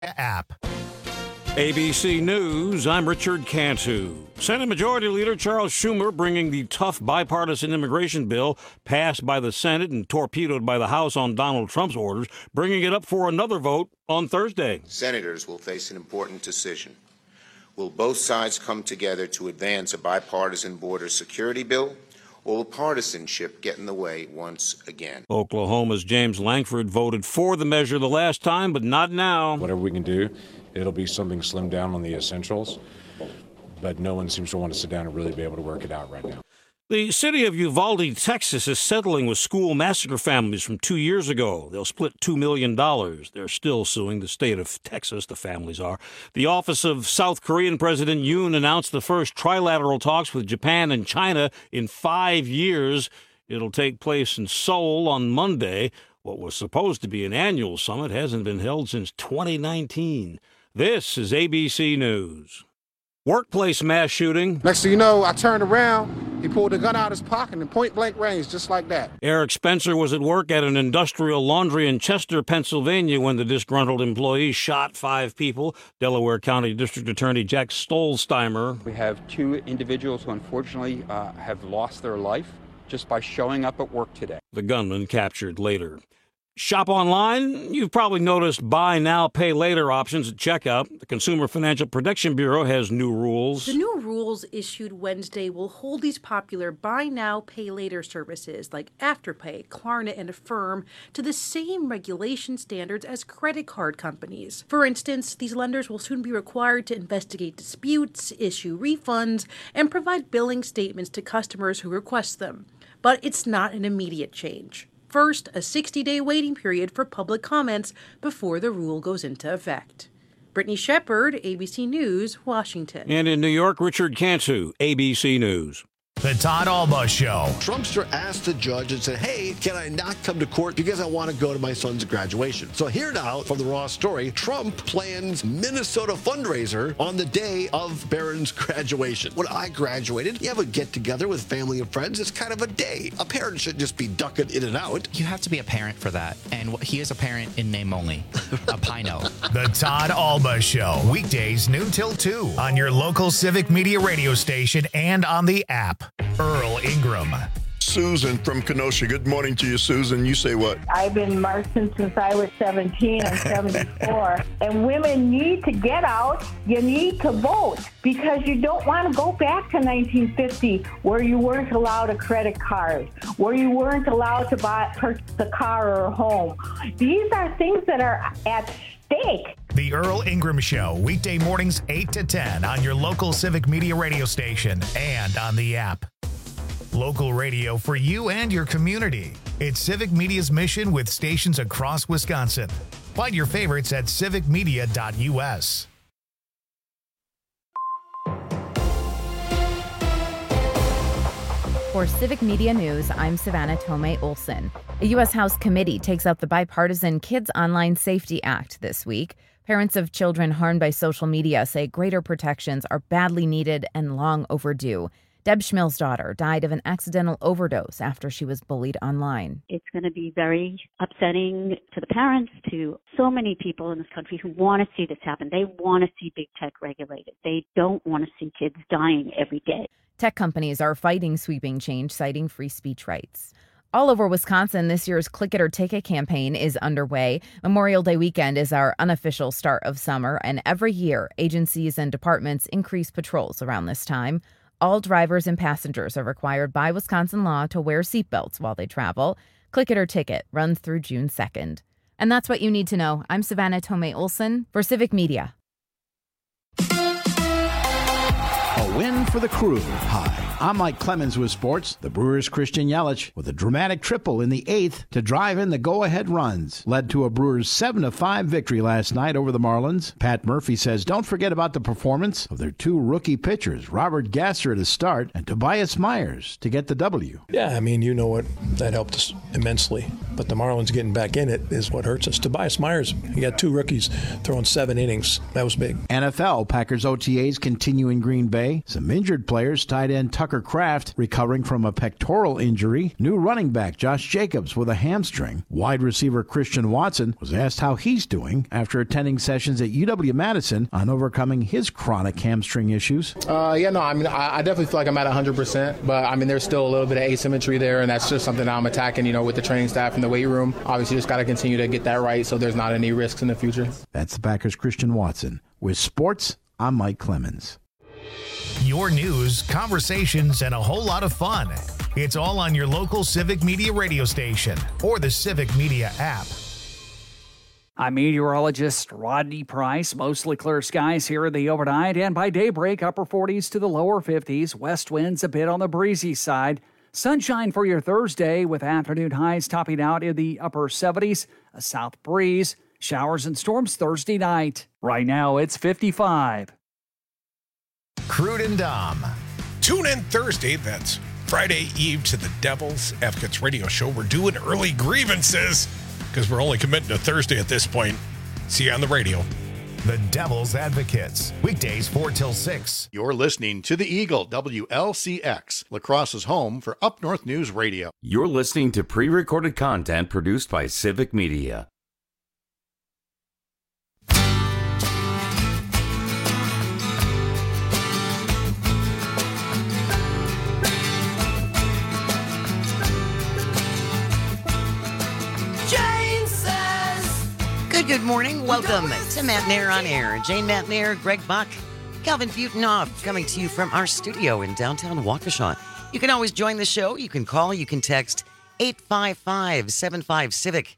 app. ABC News, I'm Richard Cantu. Senate Majority Leader Charles Schumer bringing the tough bipartisan immigration bill passed by the Senate and torpedoed by the House on Donald Trump's orders, bringing it up for another vote on Thursday. Senators will face an important decision. Will both sides come together to advance a bipartisan border security bill, or will partisanship get in the way once again? Oklahoma's James Lankford voted for the measure the last time, but not now. Whatever we can do, it'll be something slimmed down on the essentials, but no one seems to want to sit down and really be able to work it out right now. The city of Uvalde, Texas, is settling with school massacre families from 2 years ago. They'll split $2 million. They're still suing the state of Texas, the families are. The office of South Korean President Yoon announced the first trilateral talks with Japan and China in 5 years. It'll take place in Seoul on Monday. What was supposed to be an annual summit hasn't been held since 2019. This is ABC News. Workplace mass shooting. Next thing you know, I turned around, he pulled a gun out of his pocket in point-blank range, just like that. Eric Spencer was at work at an industrial laundry in Chester, Pennsylvania, when the disgruntled employee shot 5 people. Delaware County District Attorney Jack Stolzheimer. We have 2 individuals who unfortunately have lost their life just by showing up at work today. The gunman captured later. Shop online? You've probably noticed buy now, pay later options at checkout. The Consumer Financial Protection Bureau has new rules. The new rules issued Wednesday will hold these popular buy now, pay later services like Afterpay, Klarna, and Affirm to the same regulation standards as credit card companies. For instance, these lenders will soon be required to investigate disputes, issue refunds, and provide billing statements to customers who request them. But it's not an immediate change. First, a 60-day waiting period for public comments before the rule goes into effect. Brittany Shepard, ABC News, Washington. And in New York, Richard Cantu, ABC News. The Todd Alba Show. Trumpster asked the judge and said, hey, can I not come to court because I want to go to my son's graduation? So here now from the Raw story, Trump plans Minnesota fundraiser on the day of Barron's graduation. When I graduated, you have a get-together with family and friends. It's kind of a day. A parent should just be ducking in and out. You have to be a parent for that. And he is a parent in name only. A Pino. The Todd Alba Show. Weekdays noon till 2 on your local Civic Media radio station and on the app. Earl Ingram. Susan from Kenosha. Good morning to you, Susan. You say what? I've been marching since I was 17. I'm 74. And women need to get out. You need to vote because you don't want to go back to 1950 where you weren't allowed a credit card, where you weren't allowed to purchase a car or a home. These are things that are at stake. The Earl Ingram Show, weekday mornings 8 to 10 on your local Civic Media radio station and on the app. Local radio for you and your community. It's Civic Media's mission with stations across Wisconsin. Find your favorites at civicmedia.us. For Civic Media News, I'm Savannah Tomei Olson. A U.S. House committee takes up the bipartisan Kids Online Safety Act this week. Parents of children harmed by social media say greater protections are badly needed and long overdue. Deb Schmill's daughter died of an accidental overdose after she was bullied online. It's going to be very upsetting to the parents, to so many people in this country who want to see this happen. They want to see big tech regulated. They don't want to see kids dying every day. Tech companies are fighting sweeping change, citing free speech rights. All over Wisconsin, this year's Click It or Ticket campaign is underway. Memorial Day weekend is our unofficial start of summer, and every year, agencies and departments increase patrols around this time. All drivers and passengers are required by Wisconsin law to wear seatbelts while they travel. Click It or Ticket runs through June 2nd. And that's what you need to know. I'm Savannah Tomei Olson for Civic Media. A win for the Crew. Hi, I'm Mike Clemens with sports. The Brewers' Christian Yelich with a dramatic triple in the 8th to drive in the go-ahead runs. Led to a Brewers 7-5 victory last night over the Marlins. Pat Murphy says don't forget about the performance of their 2 rookie pitchers, Robert Gasser to start and Tobias Myers to get the W. Yeah, I mean, you know what, that helped us immensely. But the Marlins getting back in it is what hurts us. Tobias Myers, he got 2 rookies throwing 7 innings. That was big. NFL, Packers OTAs continue in Green Bay. Some injured players, tight end Tucker Tucker Kraft recovering from a pectoral injury. New running back Josh Jacobs with a hamstring. Wide receiver Christian Watson was asked how he's doing after attending sessions at UW-Madison on overcoming his chronic hamstring issues. I definitely feel like I'm at 100%, but there's still a little bit of asymmetry there, and that's just something I'm attacking, with the training staff in the weight room. Obviously, just got to continue to get that right so there's not any risks in the future. That's the Packers' Christian Watson. With sports, I'm Mike Clemens. Your news, conversations, and a whole lot of fun. It's all on your local Civic Media radio station or the Civic Media app. I'm meteorologist Rodney Price. Mostly clear skies here in the overnight, and by daybreak, upper 40s to the lower 50s. West winds a bit on the breezy side. Sunshine for your Thursday with afternoon highs topping out in the upper 70s. A south breeze. Showers and storms Thursday night. Right now, it's 55. Crude and Dom. Tune in Thursday. That's Friday Eve to the Devil's Advocates radio show. We're doing early grievances because we're only committing to Thursday at this point. See you on the radio. The Devil's Advocates. Weekdays 4 till 6. You're listening to The Eagle, WLCX, La Crosse's home for Up North News Radio. You're listening to pre-recorded content produced by Civic Media. Good morning. Welcome to Matt Nair on Air. Jane Matt Nair, Greg Buck, Calvin Butenhoff coming to you from our studio in downtown Waukesha. You can always join the show. You can call. You can text 855-75-CIVIC,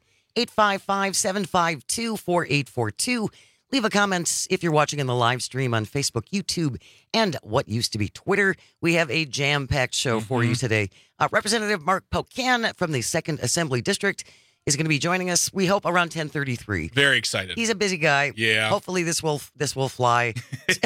855-752-4842. Leave a comment if you're watching in the live stream on Facebook, YouTube, and what used to be Twitter. We have a jam-packed show for you today. Representative Mark Pocan from the 2nd Assembly District is going to be joining us, we hope, around 10:33. Very excited. He's a busy guy. Yeah. Hopefully this will fly.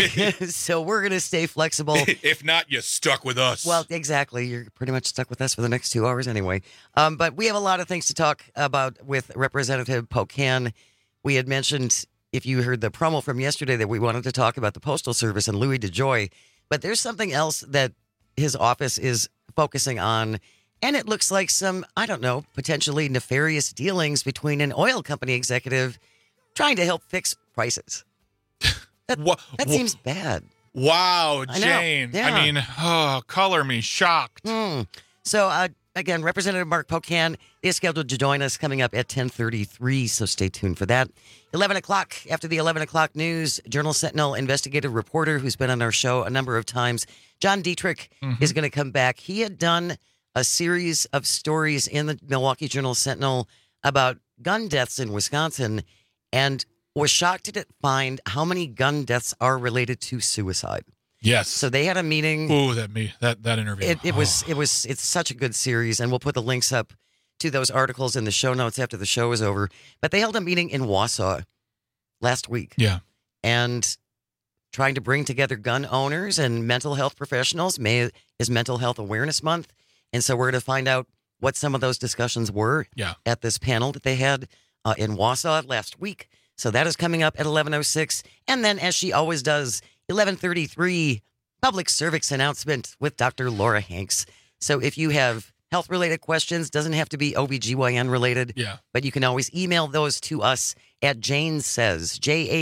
So we're going to stay flexible. If not, you're stuck with us. Well, exactly. You're pretty much stuck with us for the next 2 hours anyway. But we have a lot of things to talk about with Representative Pocan. We had mentioned, if you heard the promo from yesterday, that we wanted to talk about the Postal Service and Louis DeJoy. But there's something else that his office is focusing on. And it looks like some, potentially nefarious dealings between an oil company executive trying to help fix prices. That seems bad. Wow, Jane. Yeah. Color me shocked. So, again, Representative Mark Pocan is scheduled to join us coming up at 10:33, so stay tuned for that. 11 o'clock, after the 11 o'clock news, Journal-Sentinel investigative reporter who's been on our show a number of times, John Dietrich, is going to come back. He had done a series of stories in the Milwaukee Journal-Sentinel about gun deaths in Wisconsin and was shocked to find how many gun deaths are related to suicide. Yes. So they had a meeting. Ooh, that interview. It's such a good series, and we'll put the links up to those articles in the show notes after the show is over. But they held a meeting in Wausau last week. Yeah. And trying to bring together gun owners and mental health professionals. May is Mental Health Awareness Month. And so we're going to find out what some of those discussions were at this panel that they had in Wausau last week. So that is coming up at 11:06. And then, as she always does, 11:33, public cervix announcement with Dr. Laura Hanks. So if you have health-related questions, doesn't have to be OBGYN related, but you can always email those to us at Jane Says,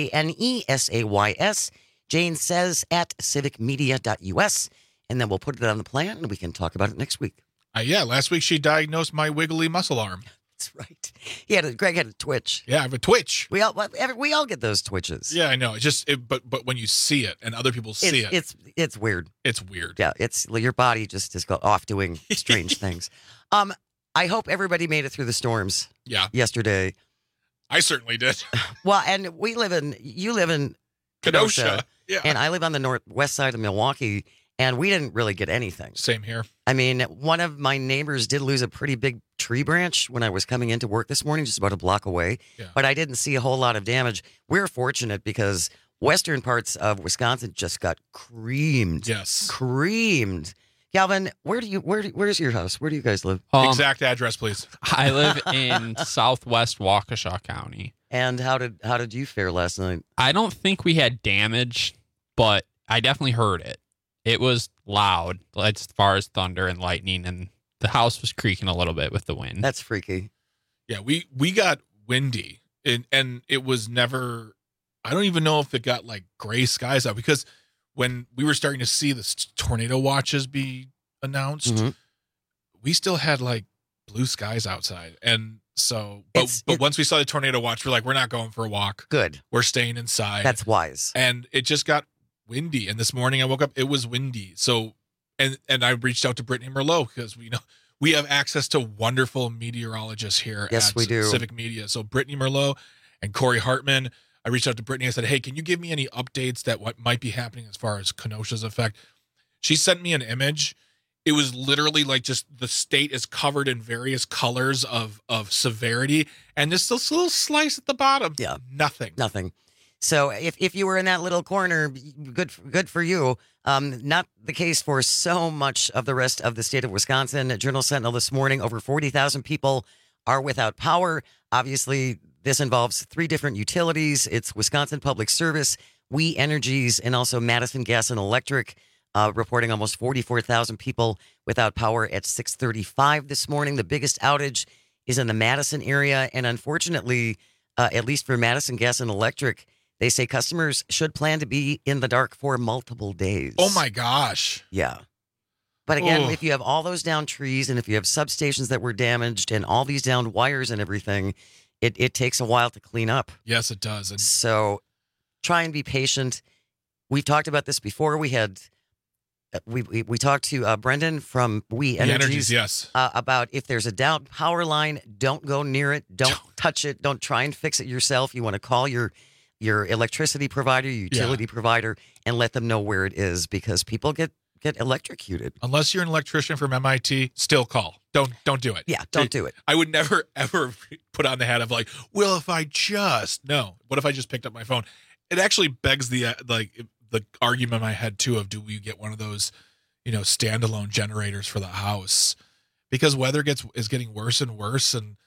JANESAYS, Jane Says at civicmedia.us. And then we'll put it on the plan, and we can talk about it next week. Last week she diagnosed my wiggly muscle arm. That's right. Greg had a twitch. Yeah, I have a twitch. We all get those twitches. Yeah, I know. It's just, but when you see it and other people see it, it's weird. It's weird. Yeah, it's your body just is off doing strange things. I hope everybody made it through the storms. Yeah. Yesterday. I certainly did. Well, and you live in Kenosha. Yeah. And I live on the northwest side of Milwaukee. And we didn't really get anything. Same here. I mean, one of my neighbors did lose a pretty big tree branch when I was coming into work this morning, just about a block away. Yeah. But I didn't see a whole lot of damage. We're fortunate because western parts of Wisconsin just got creamed. Yes. Creamed. Calvin, where's your house? Where do you guys live? Exact address, please. I live in southwest Waukesha County. And how did you fare last night? I don't think we had damage, but I definitely heard it. It was loud as far as thunder and lightning, and the house was creaking a little bit with the wind. That's freaky. Yeah, we got windy, and it was never, I don't even know if it got like gray skies out, because when we were starting to see the tornado watches be announced, we still had like blue skies outside. And so, but once we saw the tornado watch, we're like, we're not going for a walk. Good. We're staying inside. That's wise. And it just got windy. And this morning I woke up, it was windy. So, and I reached out to Brittany Merlot, because we have access to wonderful meteorologists here at we do. Civic Media. So Brittany Merlot and Corey Hartman, I reached out to Brittany. I said, hey, can you give me any updates that what might be happening as far as Kenosha's effect? She sent me an image. It was literally like just the state is covered in various colors of severity. And this little slice at the bottom. Yeah. Nothing. So if you were in that little corner, good for you. Not the case for so much of the rest of the state of Wisconsin. Journal Sentinel this morning, over 40,000 people are without power. Obviously, this involves 3 different utilities. It's Wisconsin Public Service, We Energies, and also Madison Gas and Electric, reporting almost 44,000 people without power at 6:35 this morning. The biggest outage is in the Madison area, and unfortunately, at least for Madison Gas and Electric, they say customers should plan to be in the dark for multiple days. Oh, my gosh. Yeah. But again, if you have all those down trees and if you have substations that were damaged and all these downed wires and everything, it takes a while to clean up. Yes, it does. So try and be patient. We've talked about this before. We talked to Brendan from We Energies, yes. About if there's a downed power line, don't go near it. Don't touch it. Don't try and fix it yourself. You want to call your electricity provider, your utility provider, and let them know where it is, because people get electrocuted. Unless you're an electrician from MIT, still call. Don't do it. Yeah, don't do it. I would never, ever put on the hat of like, well, if I just, no. What if I just picked up my phone? It actually begs the argument in my head, too, of do we get one of those, standalone generators for the house? Because weather is getting worse and worse. And,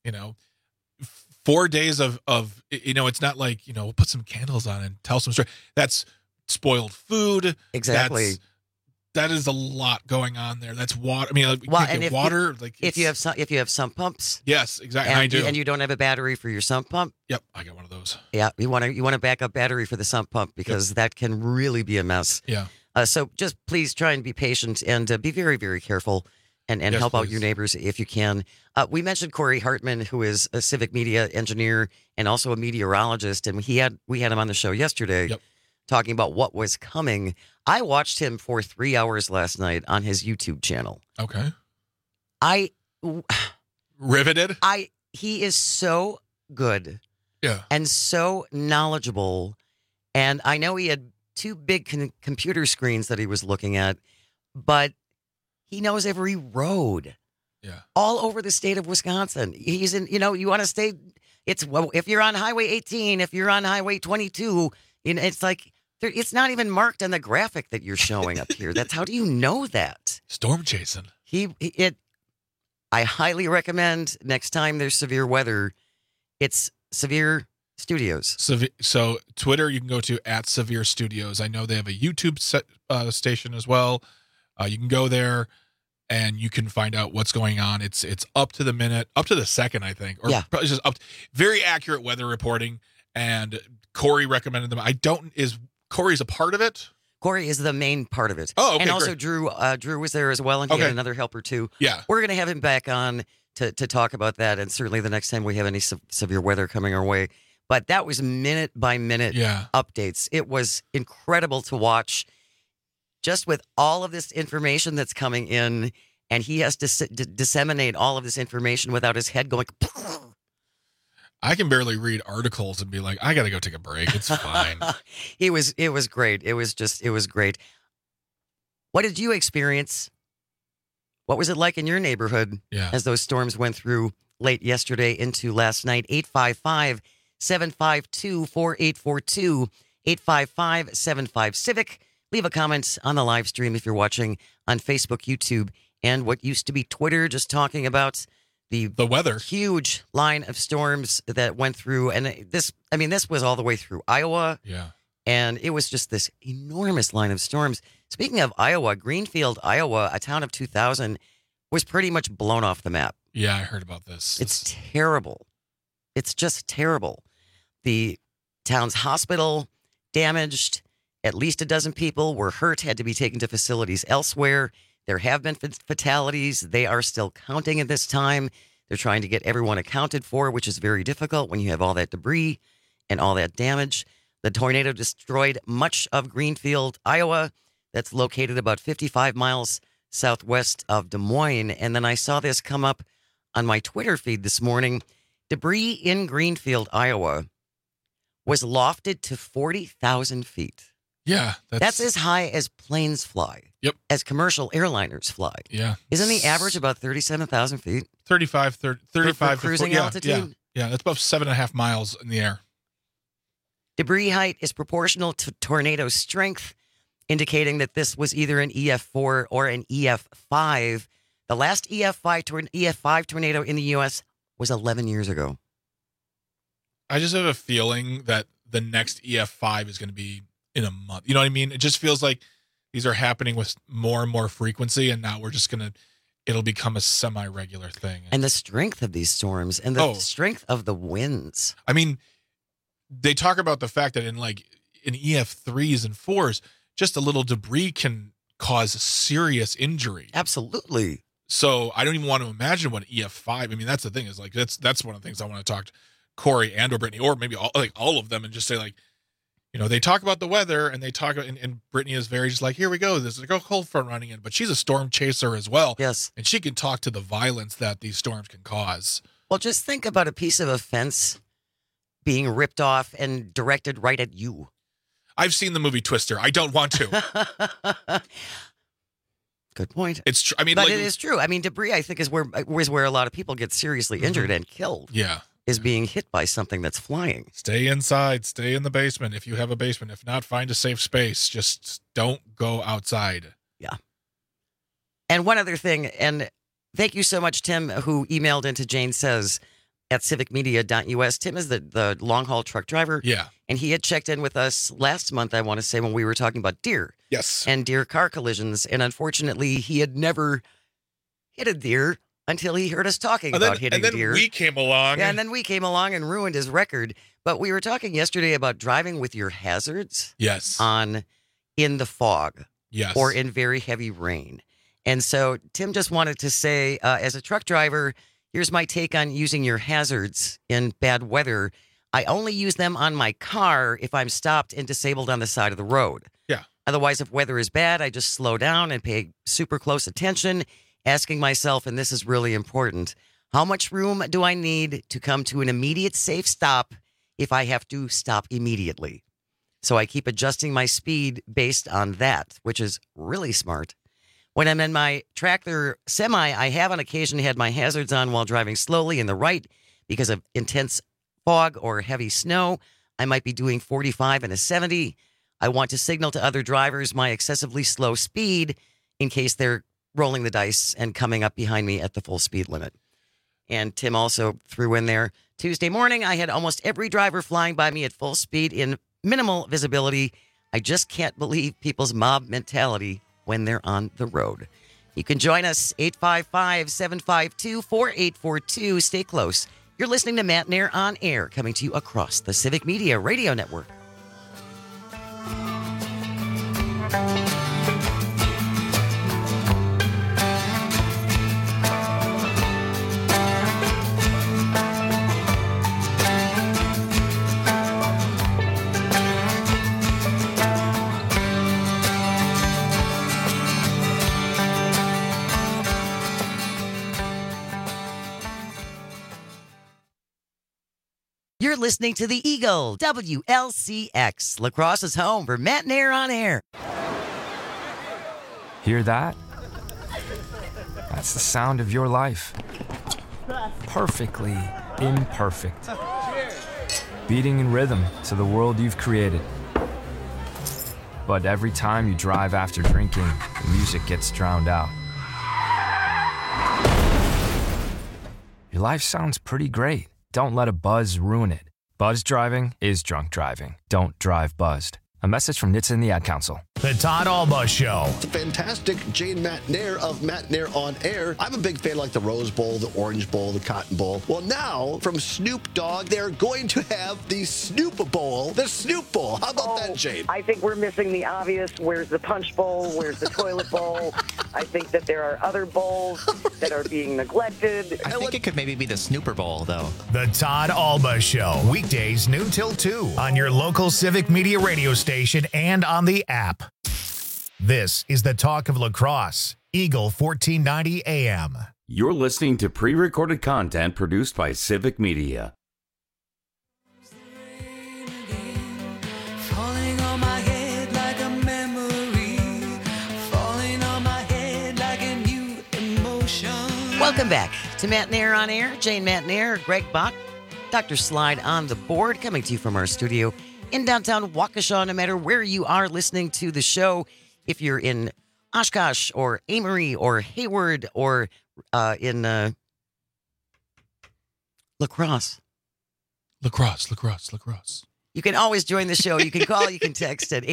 4 days of it's not like, we'll put some candles on and tell some story. That's spoiled food. Exactly. That is a lot going on there. That's water. I mean, water. If you have sump pumps. Yes, exactly. And I do. And you don't have a battery for your sump pump. Yep, I got one of those. Yeah, you want a backup battery for the sump pump, because that can really be a mess. Yeah. So just please try and be patient and be very, very careful and help out your neighbors if you can. We mentioned Corey Hartman, who is a civic media engineer and also a meteorologist, and we had him on the show yesterday. Yep. Talking about what was coming. I watched him for 3 hours last night on his YouTube channel. Okay. Riveted? He is so good. Yeah. And so knowledgeable. And I know he had 2 big computer screens that he was looking at, but he knows every road. Yeah. All over the state of Wisconsin. He's in, you want to stay, if you're on Highway 18, if you're on Highway 22, it's like, it's not even marked on the graphic that you're showing up here. How do you know that? Storm chasing. I highly recommend next time there's severe weather, it's Severe Studios. So Twitter, you can go to @Severe Studios. I know they have a YouTube station as well. You can go there and you can find out what's going on. It's up to the minute, up to the second, I think. Or probably just very accurate weather reporting. And Corey recommended them. Is Corey's a part of it? Corey is the main part of it. Oh, okay, and also great. Drew was there as well, and he had another helper too. Yeah. We're going to have him back on to talk about that, and certainly the next time we have any severe weather coming our way. But that was minute by minute updates. It was incredible to watch, just with all of this information that's coming in, and he has to disseminate all of this information without his head going. I can barely read articles and be like, I got to go take a break. It's fine. It was great. It was great. What did you experience? What was it like in your neighborhood as those storms went through late yesterday into last night? 855-752-4842, 855-75-CIVIC. Leave a comment on the live stream if you're watching on Facebook, YouTube, and what used to be Twitter, just talking about the weather. Huge line of storms that went through. And this was all the way through Iowa And it was just this enormous line of storms. Speaking of Iowa, Greenfield, Iowa, a town of 2,000, was pretty much blown off the map. Yeah, I heard about this. It's terrible. It's just terrible. The town's hospital damaged. At least a dozen people were hurt, had to be taken to facilities elsewhere. There have been fatalities. They are still counting at this time. They're trying to get everyone accounted for, which is very difficult when you have all that debris and all that damage. The tornado destroyed much of Greenfield, Iowa. That's located about 55 miles southwest of Des Moines. And then I saw this come up on my Twitter feed this morning. Debris in Greenfield, Iowa was lofted to 40,000 feet. Yeah. That's as high as planes fly. Yep. As commercial airliners fly. Yeah. Isn't the average about 37,000 feet? 35 for cruising altitude? Yeah, that's about 7.5 miles in the air. Debris height is proportional to tornado strength, indicating that this was either an EF4 or an EF5. The last EF5 tornado in the U.S. was 11 years ago. I just have a feeling that the next EF5 is going to be in a month. You know what I mean? It just feels like these are happening with more and more frequency, and now we're just going to, it'll become a semi-regular thing. And the strength of these storms and the strength of the winds. I mean, they talk about the fact that in EF3s and 4s, just a little debris can cause serious injury. Absolutely. So I don't even want to imagine what EF5. I mean, that's the thing is like that's one of the things I want to talk to Corey and or Brittany or maybe all of them and just say like, you know, they talk about the weather and they talk and Brittany is very just like, here we go. There's like a cold front running in, but she's a storm chaser as well. Yes. And she can talk to the violence that these storms can cause. Well, just think about a piece of a fence being ripped off and directed right at you. I've seen the movie Twister. I don't want to. Good point. It's true. I mean, but it is true. I mean, debris, I think, is where a lot of people get seriously injured and killed. Yeah. Is being hit by something that's flying. Stay inside. Stay in the basement if you have a basement. If not, find a safe space. Just don't go outside. Yeah. And one other thing, and thank you so much, Tim, who emailed into Jane Says at civicmedia.us. Tim is the long-haul truck driver. Yeah. And he had checked in with us last month, I want to say, when we were talking about deer. Yes. And deer car collisions. And unfortunately, he had never hit a deer until he heard us talking about hitting deer. And then we came along. Yeah, and then we came along and ruined his record. But we were talking yesterday about driving with your hazards. Yes. In the fog. Yes. Or in very heavy rain. And so Tim just wanted to say, as a truck driver, here's my take on using your hazards in bad weather. I only use them on my car if I'm stopped and disabled on the side of the road. Yeah. Otherwise, if weather is bad, I just slow down and pay super close attention, asking myself, and this is really important, how much room do I need to come to an immediate safe stop if I have to stop immediately? So I keep adjusting my speed based on that, which is really smart. When I'm in my tractor semi, I have on occasion had my hazards on while driving slowly in the right because of intense fog or heavy snow. I might be doing 45 and a 70. I want to signal to other drivers my excessively slow speed in case they're rolling the dice and coming up behind me at the full speed limit. And Tim also threw in there, Tuesday morning, I had almost every driver flying by me at full speed in minimal visibility. I just can't believe people's mob mentality when they're on the road. You can join us, 855-752-4842. Stay close. You're listening to Matt Nair on Air, coming to you across the Civic Media Radio Network. You're listening to The Eagle, WLCX, La Crosse's home for Matt Nair on Air. Hear that? That's the sound of your life. Perfectly imperfect. Beating in rhythm to the world you've created. But every time you drive after drinking, the music gets drowned out. Your life sounds pretty great. Don't let a buzz ruin it. Buzz driving is drunk driving. Don't drive buzzed. A message from NHTSA and the Ad Council. The Todd Alba Show. The fantastic Jane McNair of McNair on Air. I'm a big fan like the Rose Bowl, the Orange Bowl, the Cotton Bowl. Well, now from Snoop Dogg, they're going to have the Snoop Bowl, the Snoop Bowl. How about that, Jane? I think we're missing the obvious. Where's the Punch Bowl? Where's the Toilet Bowl? I think that there are other bowls that are being neglected. I think it could maybe be the Snooper Bowl, though. The Todd Alba Show. Weekdays noon till 2 on your local Civic Media radio station and on the app. This is the talk of La Crosse. Eagle 1490 AM. You're listening to pre-recorded content produced by Civic Media. Falling on my head like a memory. Falling on my head like a new emotion. Welcome back to McNair on Air. Jane McNair, Greg Bach, Dr. Slide on the board, coming to you from our studio in downtown Waukesha. No matter where you are listening to the show, if you're in Oshkosh or Amory or Hayward or in La Crosse. La Crosse. You can always join the show. You can call, you can text at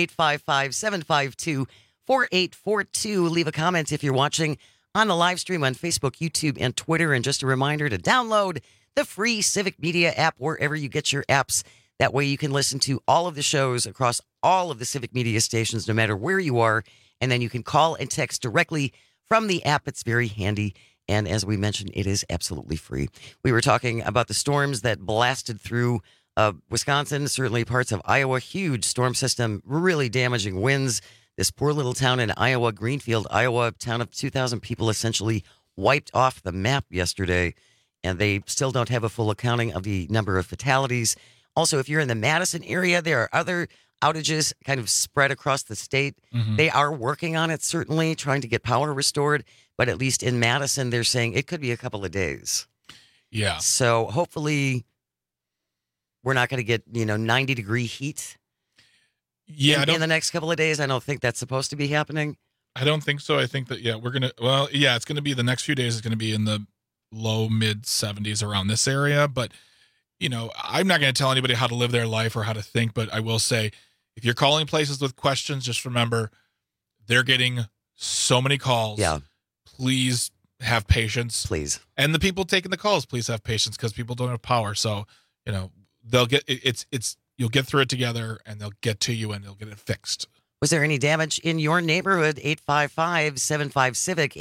855-752-4842. Leave a comment if you're watching on the live stream on Facebook, YouTube, and Twitter. And just a reminder to download the free Civic Media app wherever you get your apps. That way you can listen to all of the shows across all of the Civic Media stations, no matter where you are. And then you can call and text directly from the app. It's very handy. And as we mentioned, it is absolutely free. We were talking about the storms that blasted through Wisconsin, certainly parts of Iowa. Huge storm system, really damaging winds. This poor little town in Iowa, Greenfield, Iowa, town of 2,000 people essentially wiped off the map yesterday. And they still don't have a full accounting of the number of fatalities. Also, if you're in the Madison area, there are other outages kind of spread across the state. Mm-hmm. They are working on it, certainly, trying to get power restored. But at least in Madison, they're saying it could be a couple of days. Yeah. So hopefully we're not going to get, 90-degree heat in the next couple of days. I don't think that's supposed to be happening. I don't think so. I think that, it's going to be the next few days. It's going to be in the low, mid 70s around this area. But, I'm not going to tell anybody how to live their life or how to think. But I will say, if you're calling places with questions, just remember they're getting so many calls. Yeah. Please have patience. Please. And the people taking the calls, please have patience because people don't have power. So, they'll get you'll get through it together and they'll get to you and they'll get it fixed. Was there any damage in your neighborhood? 855-75-CIVIC,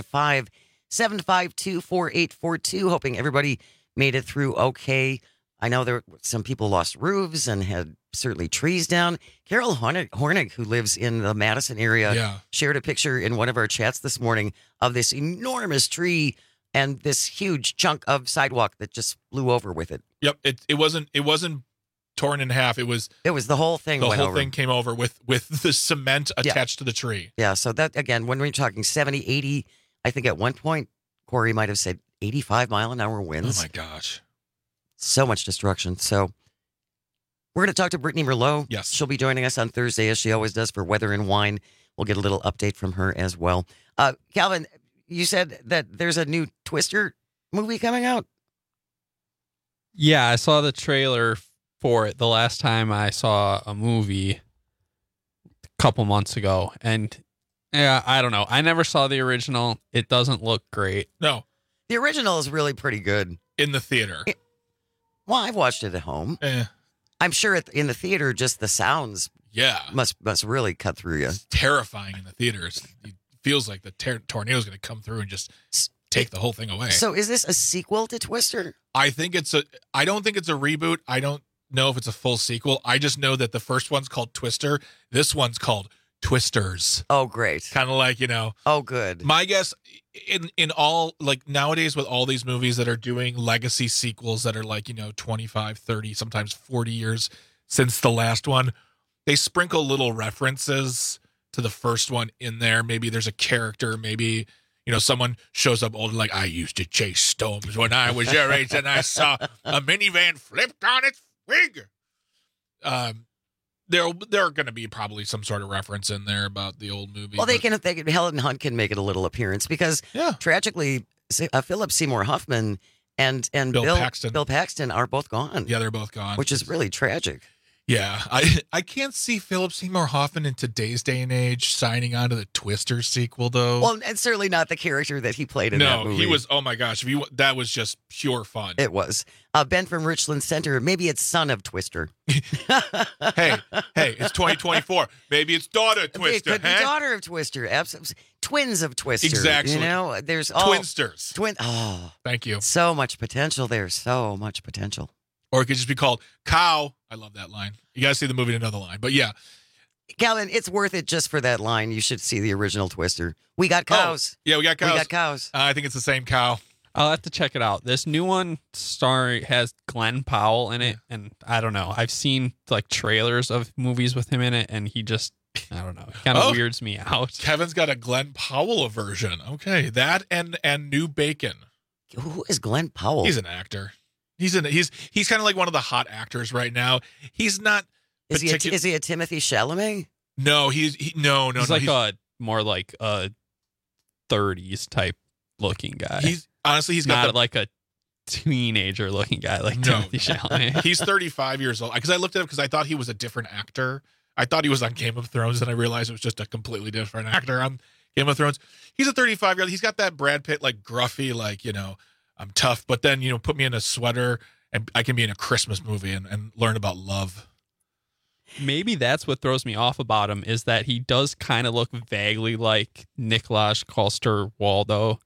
855-752-4842. Hoping everybody made it through okay. I know some people lost roofs and had certainly trees down. Carol Hornig, who lives in the Madison area, shared a picture in one of our chats this morning of this enormous tree and this huge chunk of sidewalk that just blew over with it. Yep, it wasn't torn in half. It was the whole thing. The whole thing came over with the cement attached to the tree. Yeah. So that again, when we're talking 70, 80, I think at one point Corey might have said 85-mile-an-hour winds. Oh my gosh. So much destruction. So we're going to talk to Brittany Merlot. Yes. She'll be joining us on Thursday, as she always does, for Weather and Wine. We'll get a little update from her as well. Calvin, you said that there's a new Twister movie coming out? Yeah, I saw the trailer for it the last time I saw a movie a couple months ago. And yeah, I don't know. I never saw the original. It doesn't look great. No. The original is really pretty good. In the theater. Well, I've watched it at home. I'm sure in the theater, just the sounds must really cut through you. It's terrifying in the theaters. It feels like the tornado is going to come through and just take the whole thing away. So is this a sequel to Twister? I don't think it's a reboot. I don't know if it's a full sequel. I just know that the first one's called Twister. This one's called Twisters. Oh, great. Kind of like, Oh, good. My guess in all, like nowadays with all these movies that are doing legacy sequels that are like, 25, 30, sometimes 40 years since the last one, they sprinkle little references to the first one in there. Maybe there's a character, maybe, someone shows up old, like, I used to chase storms when I was your age and I saw a minivan flipped on its wing. There are going to be probably some sort of reference in there about the old movie. Well, Helen Hunt can make it a little appearance because tragically, Philip Seymour Huffman and Bill Paxton are both gone. Yeah, they're both gone. Which is really tragic. Yeah, I can't see Philip Seymour Hoffman in today's day and age signing on to the Twister sequel, though. Well, and certainly not the character that he played in that movie. No, he was, oh my gosh, that was just pure fun. It was. Ben from Richland Center, maybe it's son of Twister. hey, it's 2024. Maybe it's daughter Twister. It could be daughter of Twister. Twins of Twister. Exactly. You know, there's all... Twinsters. Thank you. So much potential there. So much potential. Or it could just be called Cow. I love that line. You got to see the movie in another line. But yeah. Calvin, it's worth it just for that line. You should see the original Twister. We got cows. Oh, yeah, we got cows. We got cows. I think it's the same cow. I'll have to check it out. This new one has Glenn Powell in it, and I don't know. I've seen like trailers of movies with him in it, and he just, I don't know, kind of weirds me out. Kevin's got a Glenn Powell version. Okay, that and New Bacon. Who is Glenn Powell? He's an actor. He's kind of like one of the hot actors right now. He's not. Is he a Timothy Chalamet? No, no. He's like a more like a 30s type looking guy. He's got not like a teenager looking guy like Timothy Chalamet. He's 35 years old. Because I looked at him because I thought he was a different actor. I thought he was on Game of Thrones, and I realized it was just a completely different actor on Game of Thrones. He's a 35-year-old. He's got that Brad Pitt like gruffy, like, you know, I'm tough, but then, you know, put me in a sweater and I can be in a Christmas movie and learn about love. Maybe that's what throws me off about him, is that he does kind of look vaguely like Nicholas Coster-Waldau,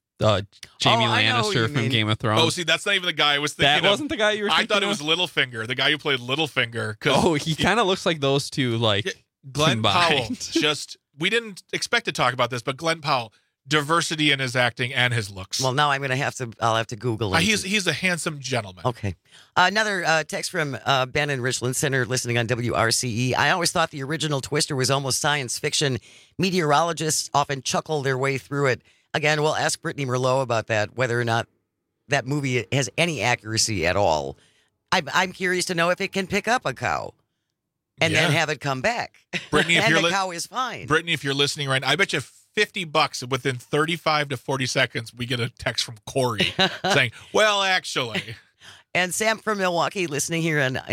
Jamie Lannister from Game of Thrones. Oh, see, that's not even the guy I was thinking That wasn't the guy you were thinking I thought it of? was Littlefinger, the guy who played Littlefinger. Oh, he kind of looks like those two, like, Glenn combined. Powell, we didn't expect to talk about this, but Glenn Powell, diversity in his acting and his looks. Well, now I'll have to Google it. He's a handsome gentleman. Okay. Another text from Ben in Richland Center, listening on WRCE. I always thought the original Twister was almost science fiction. Meteorologists often chuckle their way through it. Again, we'll ask Brittany Merlot about that, whether or not that movie has any accuracy at all. I'm curious to know if it can pick up a cow and then have it come back. Brittany, if and you're the cow is fine. Brittany, if you're listening right now, I bet you $50 within 35 to 40 seconds, we get a text from Corey saying, well, actually. And Sam from Milwaukee, listening here on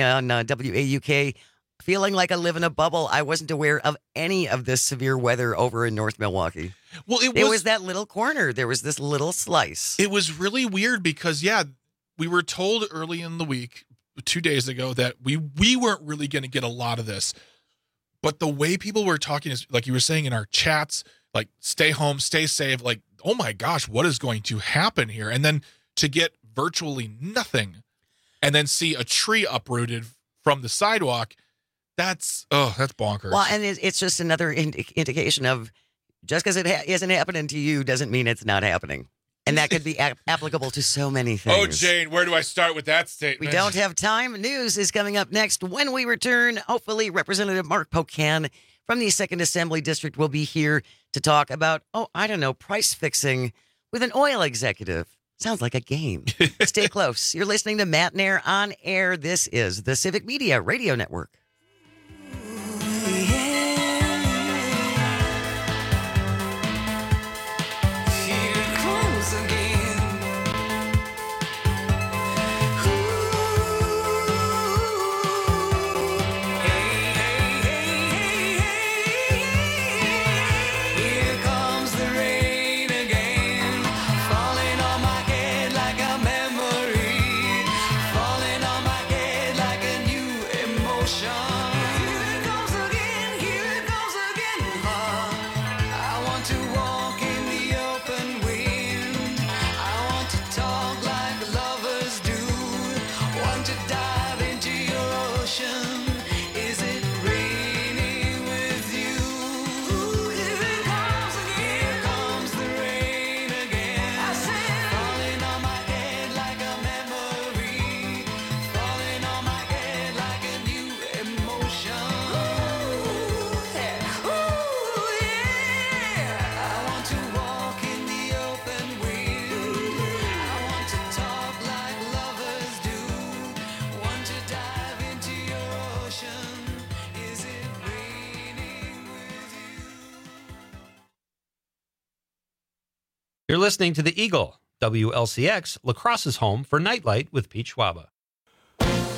WAUK, feeling like I live in a bubble. I wasn't aware of any of this severe weather over in North Milwaukee. Well, it was that little corner. There was this little slice. It was really weird because, we were told early in the week, 2 days ago, that we weren't really going to get a lot of this. But the way people were talking is, like you were saying in our chats, like, stay home, stay safe. Like, oh my gosh, what is going to happen here? And then to get virtually nothing and then see a tree uprooted from the sidewalk, that's bonkers. Well, and it's just another indication of just because it isn't happening to you doesn't mean it's not happening. And that could be applicable to so many things. Oh, Jane, where do I start with that statement? We don't have time. News is coming up next. When we return, hopefully Representative Mark Pocan from the 2nd Assembly District will be here to talk about, price fixing with an oil executive. Sounds like a game. Stay close. You're listening to Matt Nair on air. This is the Civic Media Radio Network. You're listening to The Eagle, WLCX, La Crosse's home for Nightlight with Pete Schwaba.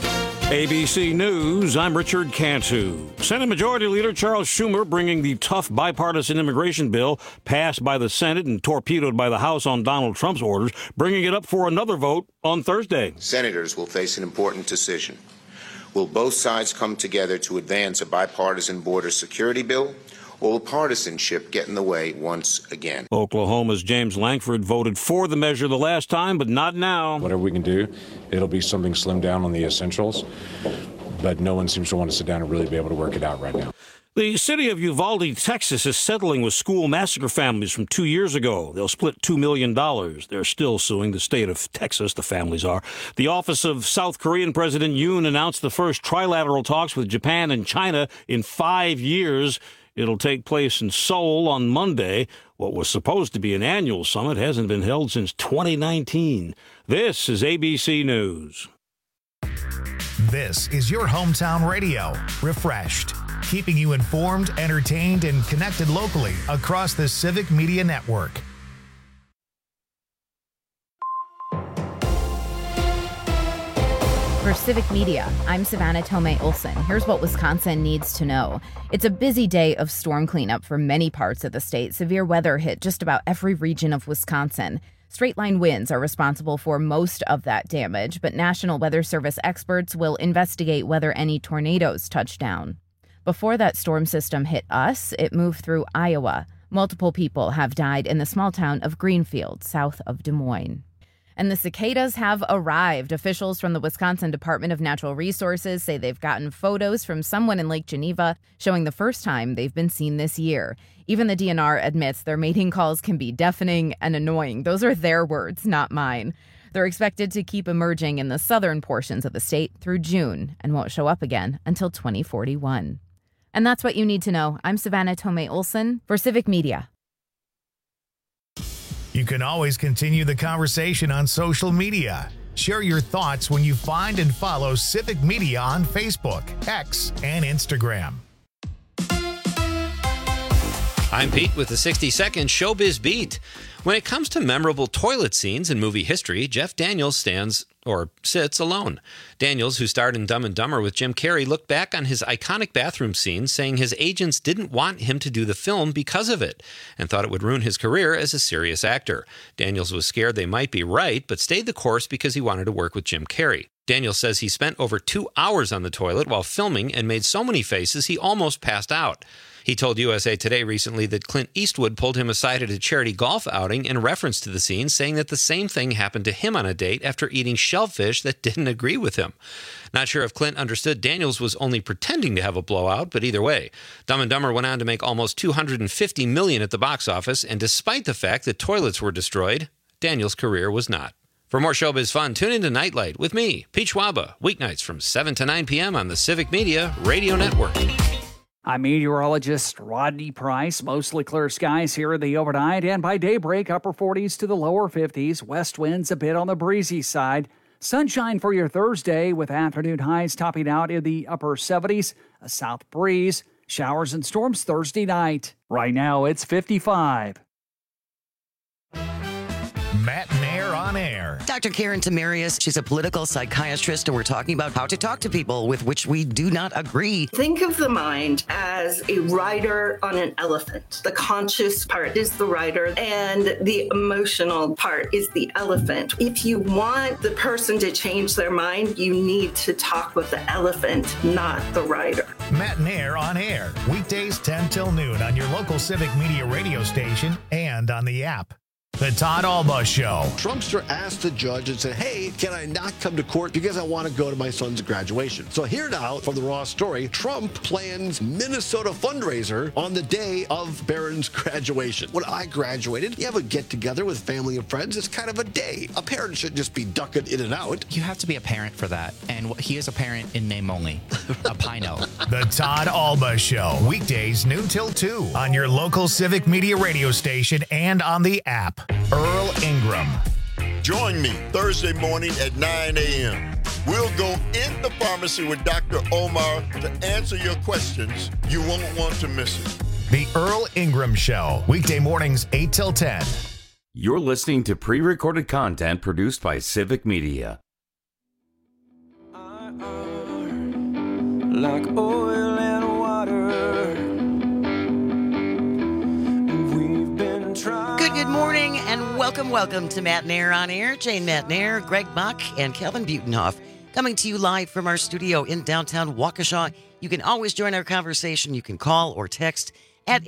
ABC News, I'm Richard Cantu. Senate Majority Leader Charles Schumer bringing the tough bipartisan immigration bill passed by the Senate and torpedoed by the House on Donald Trump's orders, bringing it up for another vote on Thursday. Senators will face an important decision. Will both sides come together to advance a bipartisan border security bill, or will partisanship get in the way once again? Oklahoma's James Lankford voted for the measure the last time, but not now. Whatever we can do, it'll be something slimmed down on the essentials, but no one seems to want to sit down and really be able to work it out right now. The city of Uvalde, Texas, is settling with school massacre families from 2 years ago. They'll split $2 million. They're still suing the state of Texas, the families are. The office of South Korean President Yoon announced the first trilateral talks with Japan and China in 5 years. It'll take place in Seoul on Monday. What was supposed to be an annual summit hasn't been held since 2019. This is ABC News. This is your hometown radio, Refreshed, keeping you informed, entertained, and connected locally across the Civic Media Network. For Civic Media, I'm Savannah Tomei Olson. Here's what Wisconsin needs to know. It's a busy day of storm cleanup for many parts of the state. Severe weather hit just about every region of Wisconsin. Straight-line winds are responsible for most of that damage, but National Weather Service experts will investigate whether any tornadoes touch down. Before that storm system hit us, it moved through Iowa. Multiple people have died in the small town of Greenfield, south of Des Moines. And the cicadas have arrived. Officials from the Wisconsin Department of Natural Resources say they've gotten photos from someone in Lake Geneva showing the first time they've been seen this year. Even the DNR admits their mating calls can be deafening and annoying. Those are their words, not mine. They're expected to keep emerging in the southern portions of the state through June and won't show up again until 2041. And that's what you need to know. I'm Savannah Tomei Olson for Civic Media. You can always continue the conversation on social media. Share your thoughts when you find and follow Civic Media on Facebook, X, and Instagram. I'm Pete with the 60-second Showbiz Beat. When it comes to memorable toilet scenes in movie history, Jeff Daniels sits alone. Daniels, who starred in Dumb and Dumber with Jim Carrey, looked back on his iconic bathroom scene, saying his agents didn't want him to do the film because of it, and thought it would ruin his career as a serious actor. Daniels was scared they might be right, but stayed the course because he wanted to work with Jim Carrey. Daniels says he spent over 2 hours on the toilet while filming and made so many faces he almost passed out. He told USA Today recently that Clint Eastwood pulled him aside at a charity golf outing in reference to the scene, saying that the same thing happened to him on a date after eating shellfish that didn't agree with him. Not sure if Clint understood Daniels was only pretending to have a blowout, but either way, Dumb and Dumber went on to make almost $250 million at the box office, and despite the fact that toilets were destroyed, Daniels' career was not. For more showbiz fun, tune into Nightlight with me, Pete Schwaba, weeknights from 7 to 9 p.m. on the Civic Media Radio Network. I'm meteorologist Rodney Price. Mostly clear skies here in the overnight, and by daybreak, upper 40s to the lower 50s. West winds a bit on the breezy side. Sunshine for your Thursday with afternoon highs topping out in the upper 70s. A south breeze. Showers and storms Thursday night. Right now, it's 55. Matt Nair on air. Dr. Karen Tamarius, she's a political psychiatrist, and we're talking about how to talk to people with which we do not agree. Think of the mind as a rider on an elephant. The conscious part is the rider, and the emotional part is the elephant. If you want the person to change their mind, you need to talk with the elephant, not the rider. Matt Nair on air, weekdays 10 till noon on your local Civic Media radio station and on the app. The Todd Alba Show. Trumpster asked the judge and said, hey, can I not come to court because I want to go to my son's graduation? So here now from the Raw story, Trump plans Minnesota fundraiser on the day of Barron's graduation. When I graduated, you have a get-together with family and friends. It's kind of a day. A parent should just be ducking in and out. You have to be a parent for that. And he is a parent in name only. A Pino. The Todd Alba Show. Weekdays noon till 2 on your local Civic Media radio station and on the app. Earl Ingram. Join me Thursday morning at 9 a.m. We'll go in the pharmacy with Dr. Omar to answer your questions. You won't want to miss it. The Earl Ingram Show. Weekday mornings 8 till 10. You're listening to pre-recorded content produced by Civic Media. like oil and water. We've been trying. Good morning, and welcome to Matt Nair on Air. Jane Matt Nair, Greg Buck, and Calvin Butenhoff coming to you live from our studio in downtown Waukesha. You can always join our conversation. You can call or text at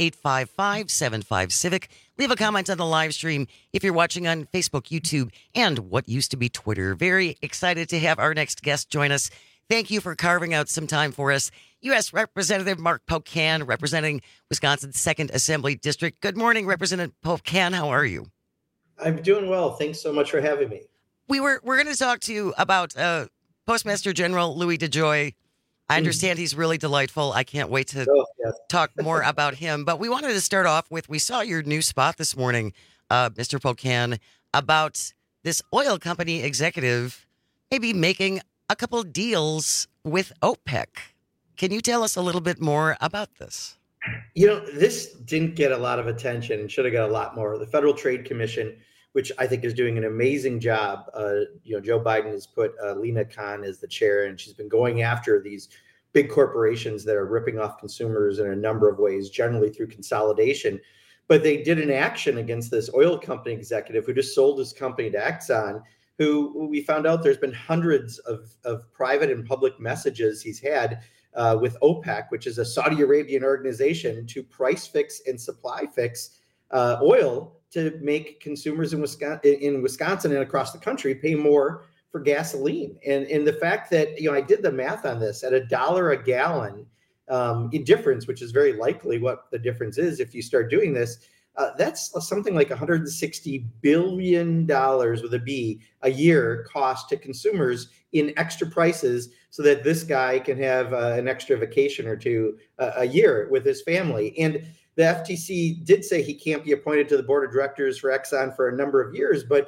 855-75-CIVIC. Leave a comment on the live stream if you're watching on Facebook, YouTube, and what used to be Twitter. Very excited to have our next guest join us. Thank you for carving out some time for us. U.S. Representative Mark Pocan, representing Wisconsin's 2nd Assembly District. Good morning, Representative Pocan. How are you? I'm doing well. Thanks so much for having me. We're going to talk to you about Postmaster General Louis DeJoy. I understand he's really delightful. I can't wait to talk more about him. But we wanted to start off with, we saw your new spot this morning, Mr. Pocan, about this oil company executive maybe making a couple deals with OPEC. Can you tell us a little bit more about this? You know, this didn't get a lot of attention and should have got a lot more. The Federal Trade Commission, which I think is doing an amazing job. Joe Biden has put Lena Khan as the chair, and she's been going after these big corporations that are ripping off consumers in a number of ways, generally through consolidation. But they did an action against this oil company executive who just sold his company to Exxon, who we found out there's been hundreds of private and public messages he's had with OPEC, which is a Saudi Arabian organization, to price fix and supply fix oil to make consumers in Wisconsin and across the country pay more for gasoline. And the fact that, I did the math on this at $1 a gallon in difference, which is very likely what the difference is if you start doing this, that's something like $160 billion with a B a year cost to consumers in extra prices so that this guy can have an extra vacation or two a year with his family. And the FTC did say he can't be appointed to the board of directors for Exxon for a number of years, but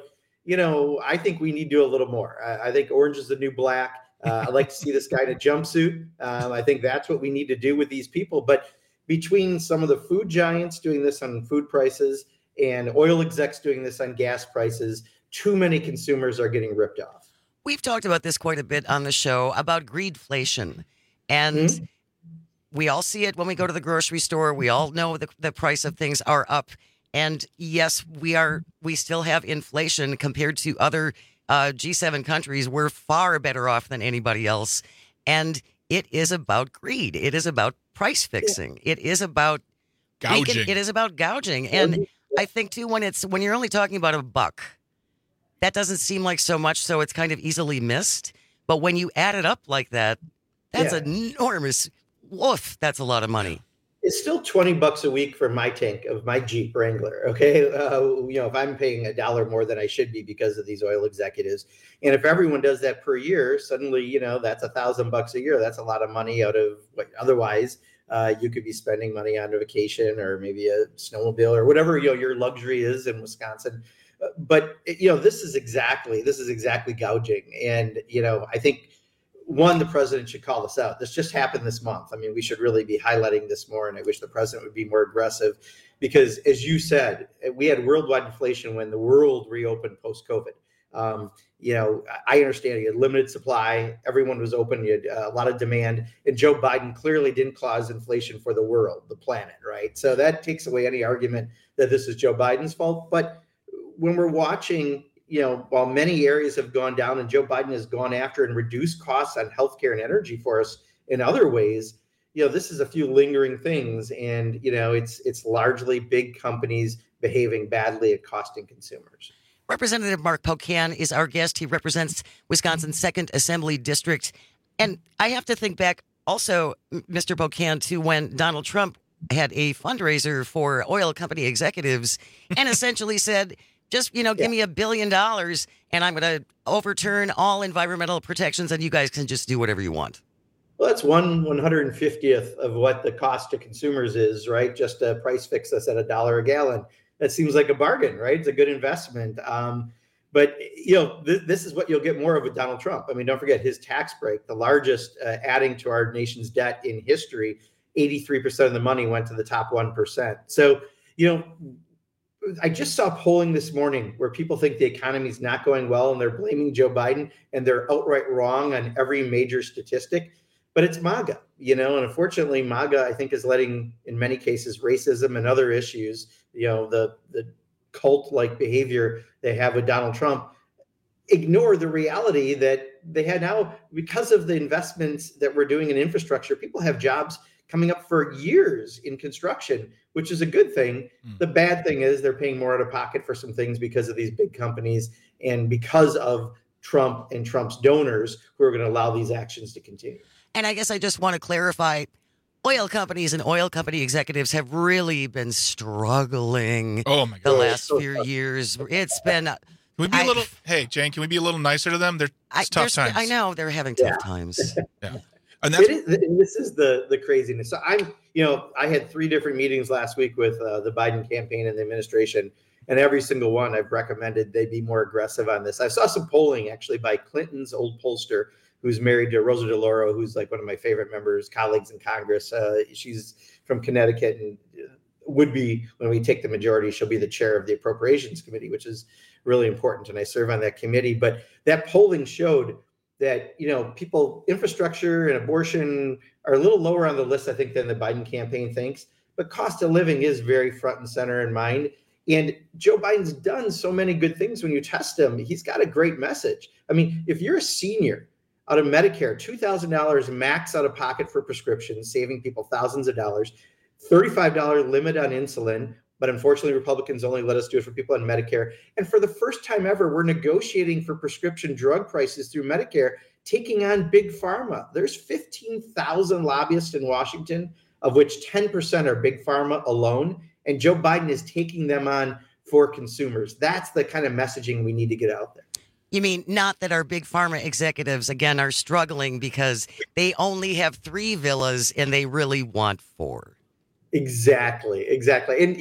I think we need to do a little more. I think orange is the new black. I'd like to see this guy in a jumpsuit. I think that's what we need to do with these people. But between some of the food giants doing this on food prices and oil execs doing this on gas prices, too many consumers are getting ripped off. We've talked about this quite a bit on the show about greedflation. And we all see it when we go to the grocery store. We all know the price of things are up. And yes, we still have inflation compared to other G7 countries. We're far better off than anybody else. And it is about greed. It is about price fixing. It is about gouging. It is about gouging. And I think too, when you're only talking about $1, that doesn't seem like so much, so it's kind of easily missed. But when you add it up like that, that's enormous. Woof, that's a lot of money. It's still $20 a week for my tank of my Jeep Wrangler. Okay. If I'm paying $1 more than I should be because of these oil executives. And if everyone does that per year, suddenly, that's $1,000 a year. That's a lot of money out of what otherwise you could be spending money on a vacation or maybe a snowmobile or whatever, your luxury is in Wisconsin. But this is exactly gouging. And, I think, the president should call this out. This just happened this month. I mean, we should really be highlighting this more, and I wish the president would be more aggressive because, as you said, we had worldwide inflation when the world reopened post-COVID. I understand you had limited supply. Everyone was open. You had a lot of demand. And Joe Biden clearly didn't cause inflation for the world, the planet, right? So that takes away any argument that this is Joe Biden's fault. But when we're watching, while many areas have gone down and Joe Biden has gone after and reduced costs on healthcare and energy for us in other ways, this is a few lingering things. And, it's largely big companies behaving badly at costing consumers. Representative Mark Pocan is our guest. He represents Wisconsin's 2nd Assembly District. And I have to think back also, Mr. Pocan, to when Donald Trump had a fundraiser for oil company executives and essentially said, just, give me $1 billion and I'm going to overturn all environmental protections and you guys can just do whatever you want. Well, that's 1/150th of what the cost to consumers is, right? Just a price fix us at $1 a gallon. That seems like a bargain, right? It's a good investment. But, this is what you'll get more of with Donald Trump. I mean, don't forget his tax break, the largest adding to our nation's debt in history. 83% of the money went to the top 1%. So, I just saw polling this morning where people think the economy is not going well and they're blaming Joe Biden and they're outright wrong on every major statistic. but it's MAGA, and unfortunately MAGA, I think, is letting, in many cases, racism and other issues, the cult-like behavior they have with Donald Trump, ignore the reality that they had now, because of the investments that we're doing in infrastructure. People have jobs coming up for years in construction, which is a good thing. The bad thing is they're paying more out of pocket for some things because of these big companies and because of Trump and Trump's donors who are going to allow these actions to continue. And I guess I just want to clarify, oil companies and oil company executives have really been struggling the last few years. It's been... Can we be a little? Hey, Jane, can we be a little nicer to them? They're tough times. I know they're having tough times. Yeah, and this is the craziness. So I had 3 different meetings last week with the Biden campaign and the administration, and every single one I've recommended they be more aggressive on this. I saw some polling actually by Clinton's old pollster, who's married to Rosa DeLauro, who's like one of my favorite colleagues in Congress. She's from Connecticut and would be, when we take the majority, she'll be the chair of the Appropriations Committee, which is really important. And I serve on that committee. But that polling showed that, people, infrastructure and abortion are a little lower on the list, I think, than the Biden campaign thinks. But cost of living is very front and center in mind. And Joe Biden's done so many good things. When you test him, he's got a great message. I mean, if you're a senior out of Medicare, $2,000 max out of pocket for prescriptions, saving people thousands of dollars, $35 limit on insulin, but unfortunately Republicans only let us do it for people on Medicare. And for the first time ever, we're negotiating for prescription drug prices through Medicare, taking on big pharma. There's 15,000 lobbyists in Washington, of which 10% are big pharma alone. And Joe Biden is taking them on for consumers. That's the kind of messaging we need to get out there. You mean not that our big pharma executives, again, are struggling because they only have 3 villas and they really want 4. Exactly. And,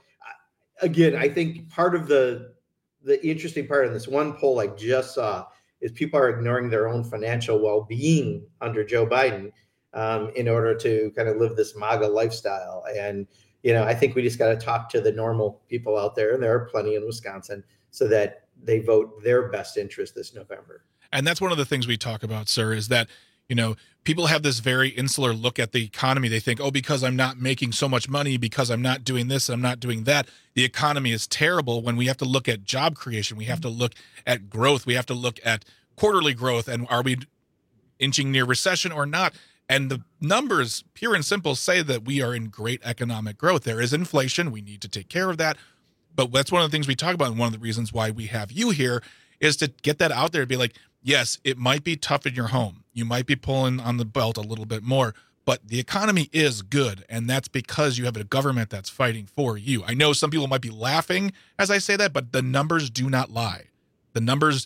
again, I think part of the interesting part in this one poll I just saw is people are ignoring their own financial well-being under Joe Biden in order to kind of live this MAGA lifestyle. And, I think we just got to talk to the normal people out there, and there are plenty in Wisconsin, so that they vote their best interest this November. And that's one of the things we talk about, sir, is that, people have this very insular look at the economy. They think, because I'm not making so much money, because I'm not doing this, I'm not doing that, the economy is terrible. When we have to look at job creation, we have to look at growth, we have to look at quarterly growth, and are we inching near recession or not? And the numbers, pure and simple, say that we are in great economic growth. There is inflation. We need to take care of that. But that's one of the things we talk about, and one of the reasons why we have you here is to get that out there and be like, yes, it might be tough in your home. You might be pulling on the belt a little bit more, but the economy is good, and that's because you have a government that's fighting for you. I know some people might be laughing as I say that, but the numbers do not lie. The numbers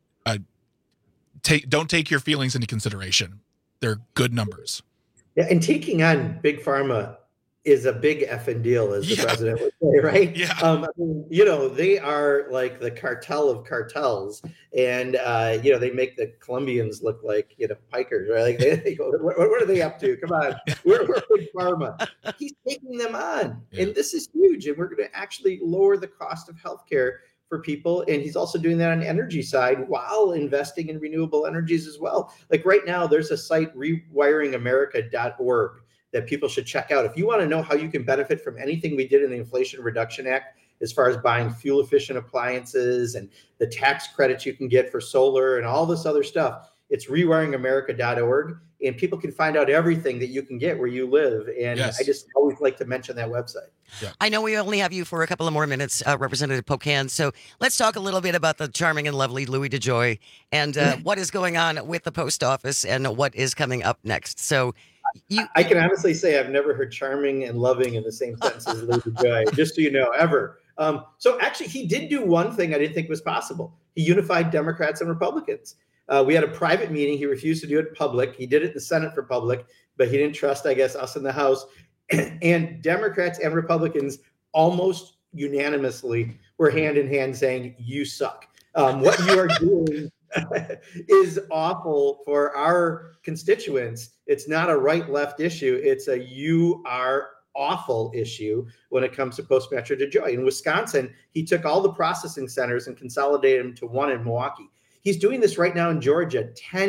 don't take your feelings into consideration. They're good numbers. Yeah, and taking on big pharma is a big effing deal, as the president would say, right? Yeah. They are like the cartel of cartels, and they make the Colombians look like pikers, right? Like what are they up to? Come on, we're big pharma. He's taking them on, and this is huge. And we're going to actually lower the cost of healthcare for people. And he's also doing that on the energy side while investing in renewable energies as well. Like right now, there's a site, rewiringamerica.org, that people should check out. If you want to know how you can benefit from anything we did in the Inflation Reduction Act, as far as buying fuel efficient appliances and the tax credits you can get for solar and all this other stuff, it's rewiringamerica.org. And people can find out everything that you can get where you live. And I just always like to mention that website. Yeah. I know we only have you for a couple of more minutes, Representative Pocan. So let's talk a little bit about the charming and lovely Louis DeJoy and what is going on with the post office and what is coming up next. So I can honestly say I've never heard charming and loving in the same sentence as Louis DeJoy, just so you know, ever. So actually, he did do one thing I didn't think was possible. He unified Democrats and Republicans. We had a private meeting. He refused to do it public. He did it in the Senate for public, but he didn't trust, I guess, us in the House. And Democrats and Republicans almost unanimously were hand in hand saying, you suck. What you are doing is awful for our constituents. It's not a right-left issue. It's a you are awful issue when it comes to Postmaster DeJoy. In Wisconsin, he took all the processing centers and consolidated them to one in Milwaukee. He's doing this right now in Georgia. 10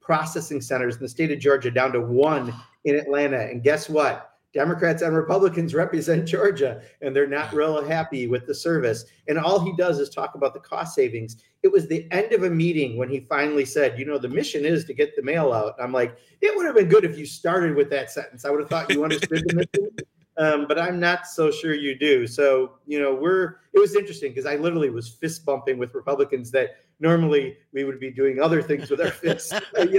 processing centers in the state of Georgia down to 1 in Atlanta. And guess what? Democrats and Republicans represent Georgia, and they're not real happy with the service. And all he does is talk about the cost savings. It was the end of a meeting when he finally said, the mission is to get the mail out. I'm like, it would have been good if you started with that sentence. I would have thought you understood the mission, but I'm not so sure you do. So, it was interesting because I literally was fist bumping with Republicans that normally we would be doing other things with our fists, but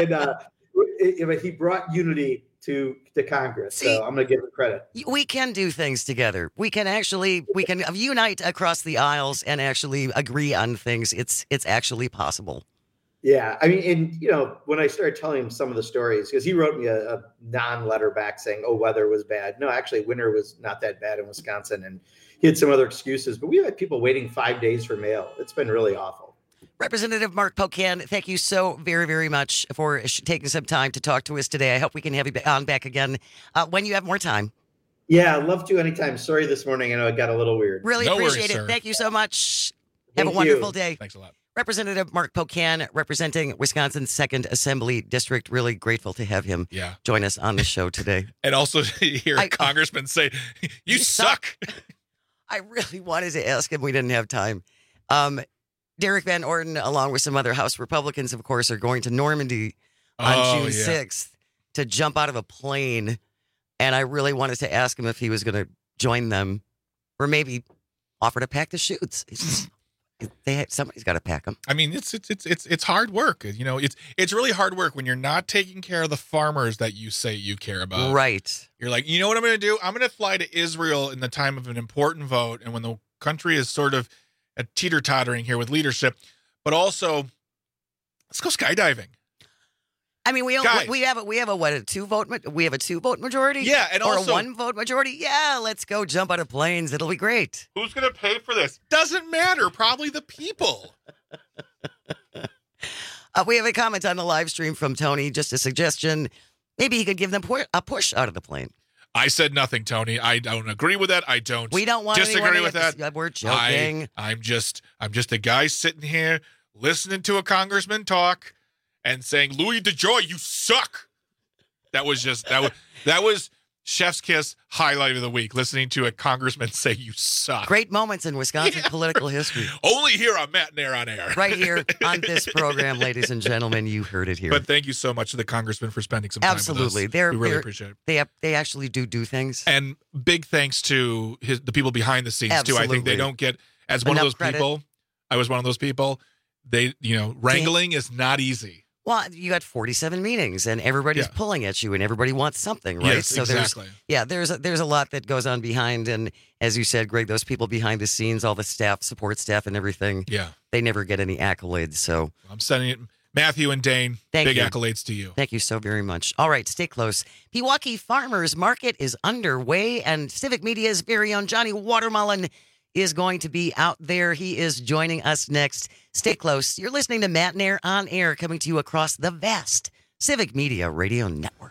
he brought unity to Congress. So I'm going to give him credit. We can do things together. We can unite across the aisles and actually agree on things. It's actually possible. Yeah. I mean, and when I started telling him some of the stories, because he wrote me a non-letter back saying, weather was bad. No, actually winter was not that bad in Wisconsin. And he had some other excuses, but we had people waiting 5 days for mail. It's been really awful. Representative Mark Pocan, thank you so very, very much for taking some time to talk to us today. I hope we can have you on back again when you have more time. Yeah, I'd love to anytime. Sorry this morning. I know it got a little weird. Really appreciate it. Sir. Thank you so much. Have a wonderful day. Thanks a lot. Representative Mark Pocan, representing Wisconsin's 2nd Assembly District. Really grateful to have him join us on the show today. And also to hear Congressman say, you suck. I really wanted to ask him. We didn't have time. Derek Van Orden, along with some other House Republicans, of course, are going to Normandy on June 6th to jump out of a plane. And I really wanted to ask him if he was going to join them or maybe offer to pack the chutes. Somebody's got to pack them. I mean, it's hard work. It's really hard work when you're not taking care of the farmers that you say you care about. Right. You're like, you know what I'm going to do? I'm going to fly to Israel in the time of an important vote. And when the country is sort of teeter-tottering here with leadership, but also let's go skydiving. I mean, we have a 2 vote majority? Yeah, and or also a 1 vote majority? Yeah, let's go jump out of planes. It'll be great. Who's going to pay for this? Doesn't matter. Probably the people. We have a comment on the live stream from Tony. Just a suggestion. Maybe he could give them a push out of the plane. I said nothing, Tony. I don't agree with that. We don't want disagree with that. We're joking. I'm just a guy sitting here listening to a congressman talk and saying, Louis DeJoy, you suck. That was Chef's Kiss highlight of the week, listening to a congressman say you suck. Great moments in Wisconsin political history. Only here on Matt and Air on Air. Right here on this program, ladies and gentlemen. You heard it here. But thank you so much to the congressman for spending some time with us. We really appreciate it. They actually do things. And big thanks to the people behind the scenes, too. I think they don't get, as one of those people, I was one of those people, wrangling is not easy. Well, you got 47 meetings, and everybody's pulling at you, and everybody wants something, right? Yes, exactly. There's a lot that goes on behind, and as you said, Greg, those people behind the scenes, all the staff, support staff, and everything, they never get any accolades. So I'm sending it, Matthew and Dane. Big accolades to you. Thank you so very much. All right, stay close. Pewaukee Farmers Market is underway, and Civic Media's very own Johnny Watermelon is going to be out there. He is joining us next. Stay close. You're listening to Matt and Air on Air, coming to you across the vast Civic Media Radio Network.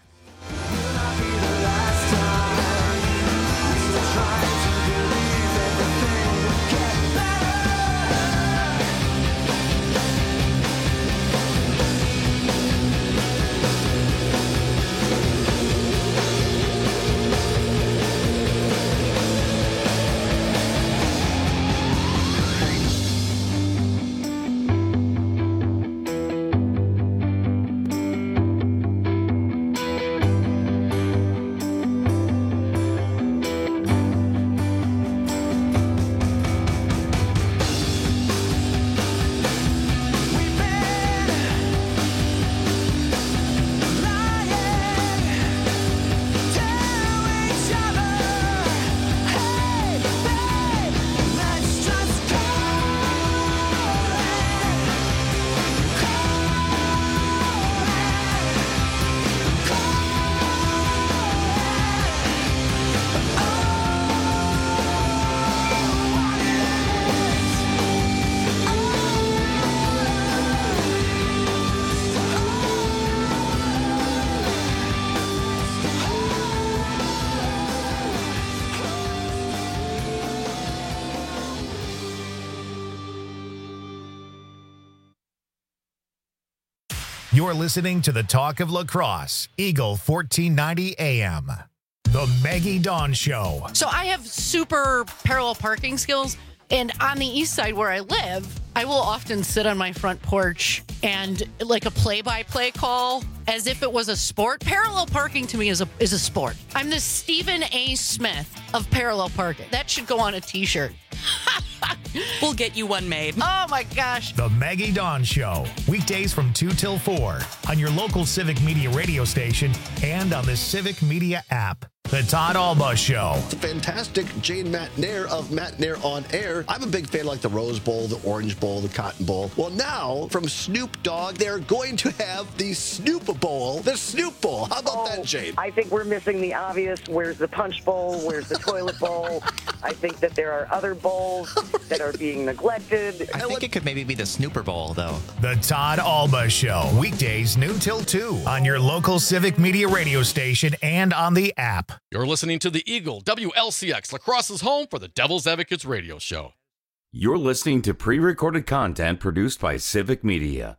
You're listening to the Talk of Lacrosse, Eagle 1490 AM. The Maggie Dawn Show. So I have super parallel parking skills. And on the east side where I live, I will often sit on my front porch and like a play-by-play call as if it was a sport. Parallel parking to me is a sport. I'm the Stephen A. Smith of parallel parking. That should go on a T-shirt. We'll get you one made. Oh my gosh. The Maggie Dawn Show. Weekdays from 2 till 4 on your local Civic Media radio station and on the Civic Media app. The Todd Alba Show. It's a fantastic Jane McNair of McNair on Air. I'm a big fan of like the Rose Bowl, the Orange Bowl, the Cotton Bowl. Well, now from Snoop Dogg, they're going to have the Snoop Bowl, the Snoop Bowl. How about that, Jane? I think we're missing the obvious. Where's the punch bowl? Where's the toilet bowl? I think that there are other bowls that are being neglected. I think it could maybe be the Snooper Bowl, though. The Todd Alba Show. Weekdays noon till 2 on your local Civic Media radio station and on the app. You're listening to the Eagle WLCX, Lacrosse's home for the Devil's Advocates radio show. You're listening to pre-recorded content produced by Civic Media.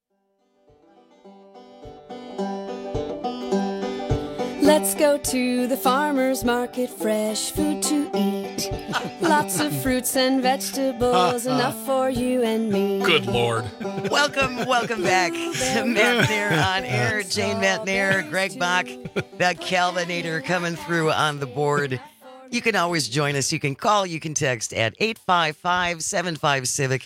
Let's go to the farmer's market, fresh food to eat. Lots of fruits and vegetables, enough for you and me. Good Lord. Welcome back to McNair on Air. Jane McNair, Greg Bach, the Calvinator coming through on the board. You can always join us. You can call, you can text at 855-75-CIVIC,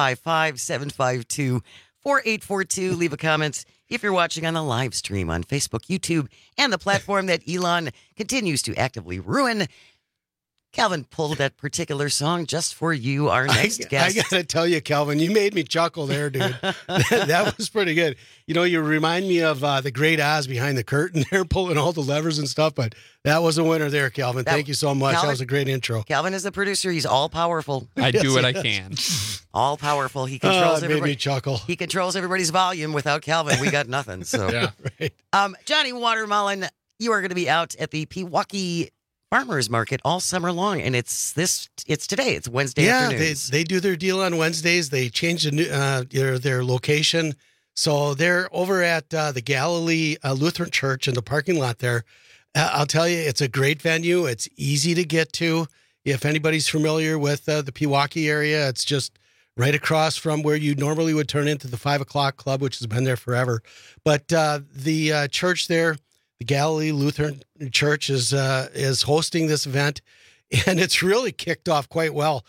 855-752-4842. Leave a comment if you're watching on the live stream on Facebook, YouTube, and the platform that Elon continues to actively ruin. Calvin pulled that particular song just for you, our next guest. I got to tell you, Calvin, you made me chuckle there, dude. That was pretty good. You know, you remind me of the Great Oz behind the curtain there, pulling all the levers and stuff, but that was a winner there, Calvin. Thank you so much. Calvin, that was a great intro. Calvin is the producer. He's all-powerful. I do what I can. All-powerful. He controls made me chuckle. He controls everybody's volume. Without Calvin, we got nothing. So, yeah, right. Johnny Watermelon, you are going to be out at the Pewaukee Farmers Market all summer long, and it's today. It's Wednesday afternoon. Yeah, they do their deal on Wednesdays. They change their location, so they're over at the Galilee Lutheran Church in the parking lot there. I'll tell you, it's a great venue. It's easy to get to. If anybody's familiar with the Pewaukee area, it's just right across from where you normally would turn into the 5 o'clock club, which has been there forever. But the church there, the Galilee Lutheran Church, is hosting this event, and it's really kicked off quite well.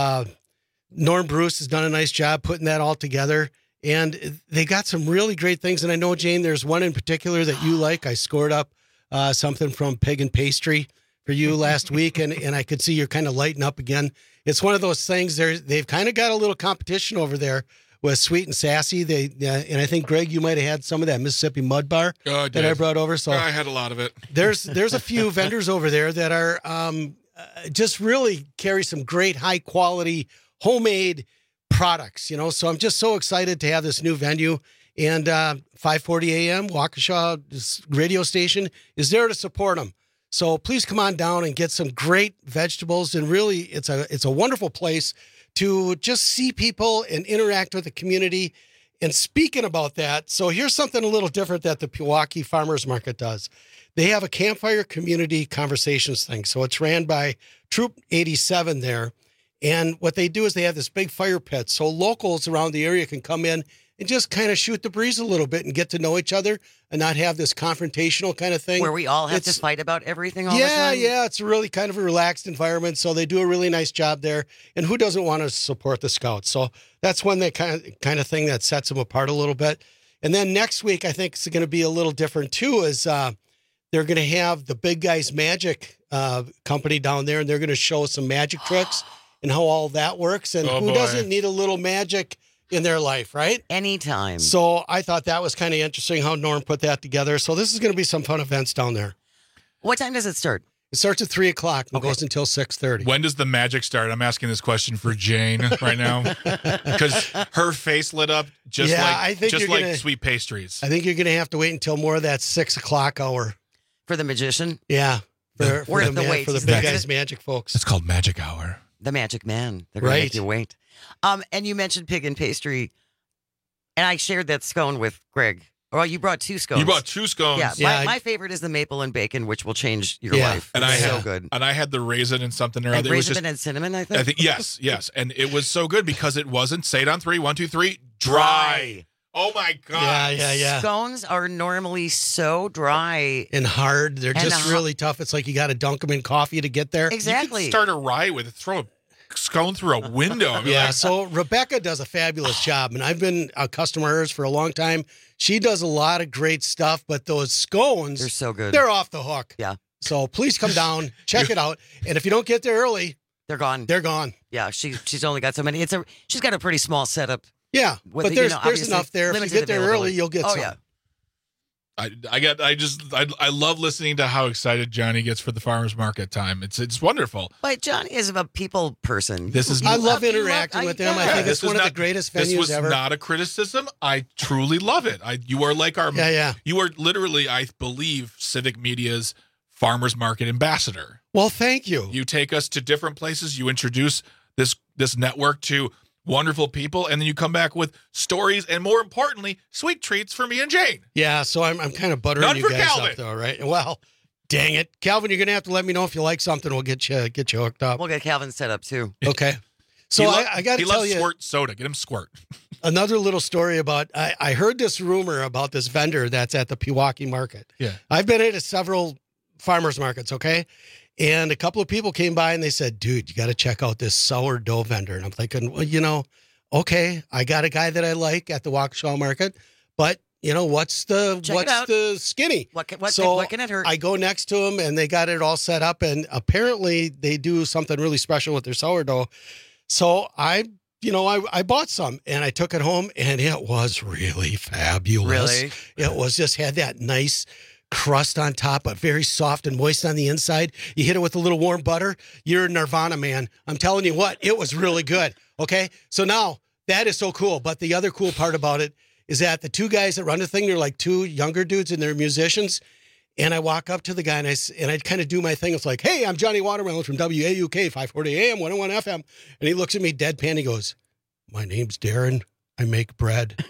Norm Bruce has done a nice job putting that all together, and they got some really great things. And I know, Jane, there's one in particular that you like. I scored up something from Pig and Pastry for you last week, and I could see you're kind of lighting up again. It's one of those things. They've kind of got a little competition over there with Sweet and Sassy. And I think, Greg, you might have had some of that Mississippi Mud Bar that I brought over. So I had a lot of it. There's a few vendors over there that are just really carry some great high quality homemade products. You know, so I'm just so excited to have this new venue. And 5:40 a.m. Waukesha radio station is there to support them. So please come on down and get some great vegetables. And really, it's a wonderful place to just see people and interact with the community. And speaking about that, so here's something a little different that the Pewaukee Farmers Market does. They have a campfire community conversations thing. So it's ran by Troop 87 there. And what they do is they have this big fire pit. So locals around the area can come in and just kind of shoot the breeze a little bit and get to know each other and not have this confrontational kind of thing. Where we all have to fight about everything all the time? Yeah, it's really kind of a relaxed environment, so they do a really nice job there. And who doesn't want to support the Scouts? So that's one that kind of thing that sets them apart a little bit. And then next week, I think it's going to be a little different too, is they're going to have the Big Guys Magic company down there, and they're going to show some magic tricks and how all that works. And who doesn't need a little magic in their life, right? Anytime. So I thought that was kind of interesting how Norm put that together. So this is going to be some fun events down there. What time does it start? It starts at 3 o'clock and goes until 6:30. When does the magic start? I'm asking this question for Jane right now because her face lit up just like sweet pastries. I think you're going to have to wait until more of that 6 o'clock hour. For the magician? Yeah. For the Big Guys Magic folks. It's called Magic Hour. The Magic Man. They're going to make you wait. And you mentioned Pig and Pastry, and I shared that scone with Greg Oh, you brought 2 scones. You brought 2 scones. Yeah, my favorite is the maple and bacon, which will change your life. And It's I so had, good. And I had the raisin and something or And other. It was raisin just, and cinnamon, I think. yes. And it was so good because it wasn't, say it on 3, 1, 2, 3, dry. Oh my God. Yeah. Scones are normally so dry and hard. They're And just really tough. It's like you got to dunk them in coffee to get there. Exactly. You can start a rye with it, throw a scone through a window. I mean, Yeah, like, so Rebecca does a fabulous job, and I've been a customer of hers for a long time. She does a lot of great stuff, but those scones, they're so good. They're off the hook. Yeah. So please come down, check it out, and if you don't get there early, they're gone. They're gone. Yeah, she's only got so many. She's got a pretty small setup. Yeah, with but the, there's enough there. If you limited get there early, availability. you'll get some. Yeah. I love listening to how excited Johnny gets for the farmer's market time. It's wonderful. But Johnny is a people person. I love interacting with them. I think it's one of the greatest venues This was ever. not a criticism. I truly love it. You are like our You are literally, I believe, Civic Media's farmer's market ambassador. Well, thank you. You take us to different places. You introduce this network to wonderful people, and then you come back with stories and, more importantly, sweet treats for me and Jane. Yeah, so I'm kind of buttering None you for guys Calvin. up, though, right? Well, dang it, Calvin, you're gonna have to let me know if you like something. We'll get you hooked up. We'll get Calvin set up too. Okay. So I got to he tell loves you squirt soda. Get him squirt. another little story about. I heard this rumor about this vendor that's at the Pewaukee Market. Yeah. I've been at several farmers markets. Okay. And a couple of people came by and they said, "Dude, you got to check out this sourdough vendor." And I'm thinking, well, okay, I got a guy that I like at the Waukesha Market, but what's the skinny? What can it hurt? I go next to him and they got it all set up, and apparently they do something really special with their sourdough. So I bought some and I took it home, and it was really fabulous. Really? It was just had that nice crust on top, but very soft and moist on the inside. You hit it with a little warm butter. You're Nirvana, man. I'm telling you what, it was really good. Okay. So now that is so cool. But the other cool part about it is that the 2 guys that run the thing, they're like 2 younger dudes and they're musicians. And I walk up to the guy and I kind of do my thing. It's like, "Hey, I'm Johnny Watermelon from WAUK 540 AM, 101 FM. And he looks at me deadpan. He goes, "My name's Darren. I make bread."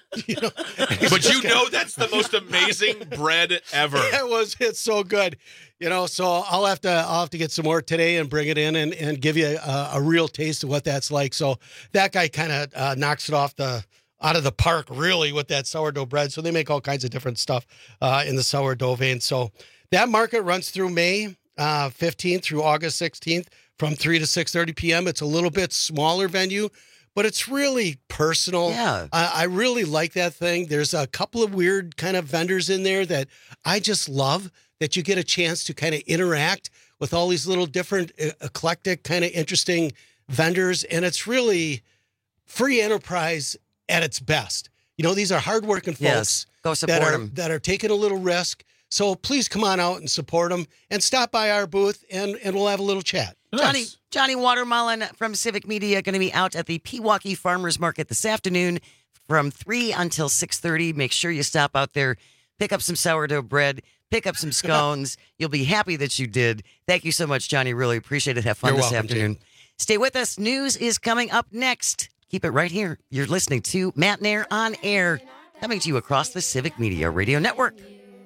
But that's the most amazing bread ever. It's so good. So I'll have to get some more today and bring it in and give you a real taste of what that's like. So that guy kind of knocks it out of the park, really, with that sourdough bread. So they make all kinds of different stuff in the sourdough vein. So that market runs through May 15th through August 16th from 3 to 6:30 p.m. It's a little bit smaller venue, but it's really personal. Yeah. I really like that thing. There's a couple of weird kind of vendors in there that I just love, that you get a chance to kind of interact with all these little different eclectic kind of interesting vendors. And it's really free enterprise at its best. These are hardworking folks. Yes. Go support them. That are taking a little risk. So please come on out and support them and stop by our booth and we'll have a little chat. Johnny Watermelon from Civic Media going to be out at the Pewaukee Farmers Market this afternoon from 3 until 6:30. Make sure you stop out there, pick up some sourdough bread, pick up some scones. You'll be happy that you did. Thank you so much, Johnny. Really appreciate it. Have fun You're this welcome, afternoon. Stay with us. News is coming up next. Keep it right here. You're listening to Matt Nair on Air, coming to you across the Civic Media Radio Network.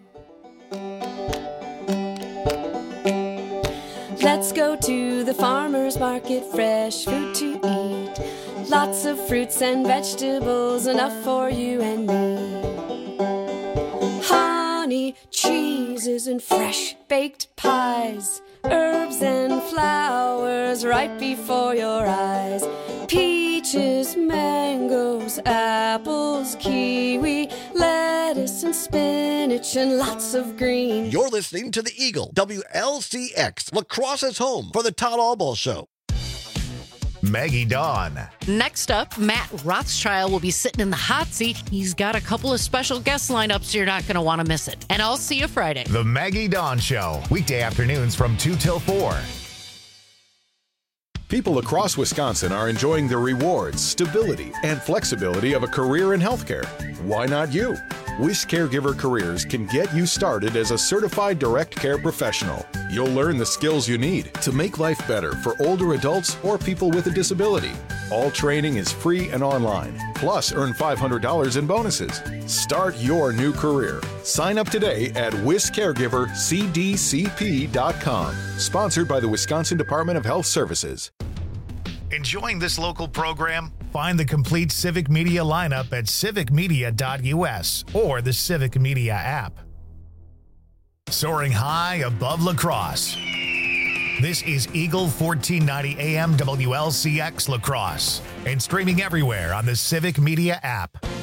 Let's go to the farmer's market, fresh food to eat. Lots of fruits and vegetables, enough for you and me. Honey, cheeses, and fresh baked pies. Herbs and flowers right before your eyes. Peaches, mangoes, apples, kiwi, lettuce and spinach, and lots of green. You're listening to The Eagle, WLCX, Lacrosse's home for the Todd Alball Show. Maggie Dawn. Next up, Matt Rothschild will be sitting in the hot seat. He's got a couple of special guest lineups, so you're not going to want to miss it. And I'll see you Friday. The Maggie Dawn Show, weekday afternoons from 2 till 4. People across Wisconsin are enjoying the rewards, stability, and flexibility of a career in healthcare. Why not you? Wish Caregiver Careers can get you started as a certified direct care professional. You'll learn the skills you need to make life better for older adults or people with a disability. All training is free and online. Plus, earn $500 in bonuses. Start your new career. Sign up today at WishCaregiverCDCP.com. Sponsored by the Wisconsin Department of Health Services. Enjoying this local program? Find the complete Civic Media lineup at civicmedia.us or the Civic Media app. Soaring high above La Crosse. This is Eagle 1490 AM WLCX La Crosse and streaming everywhere on the Civic Media app.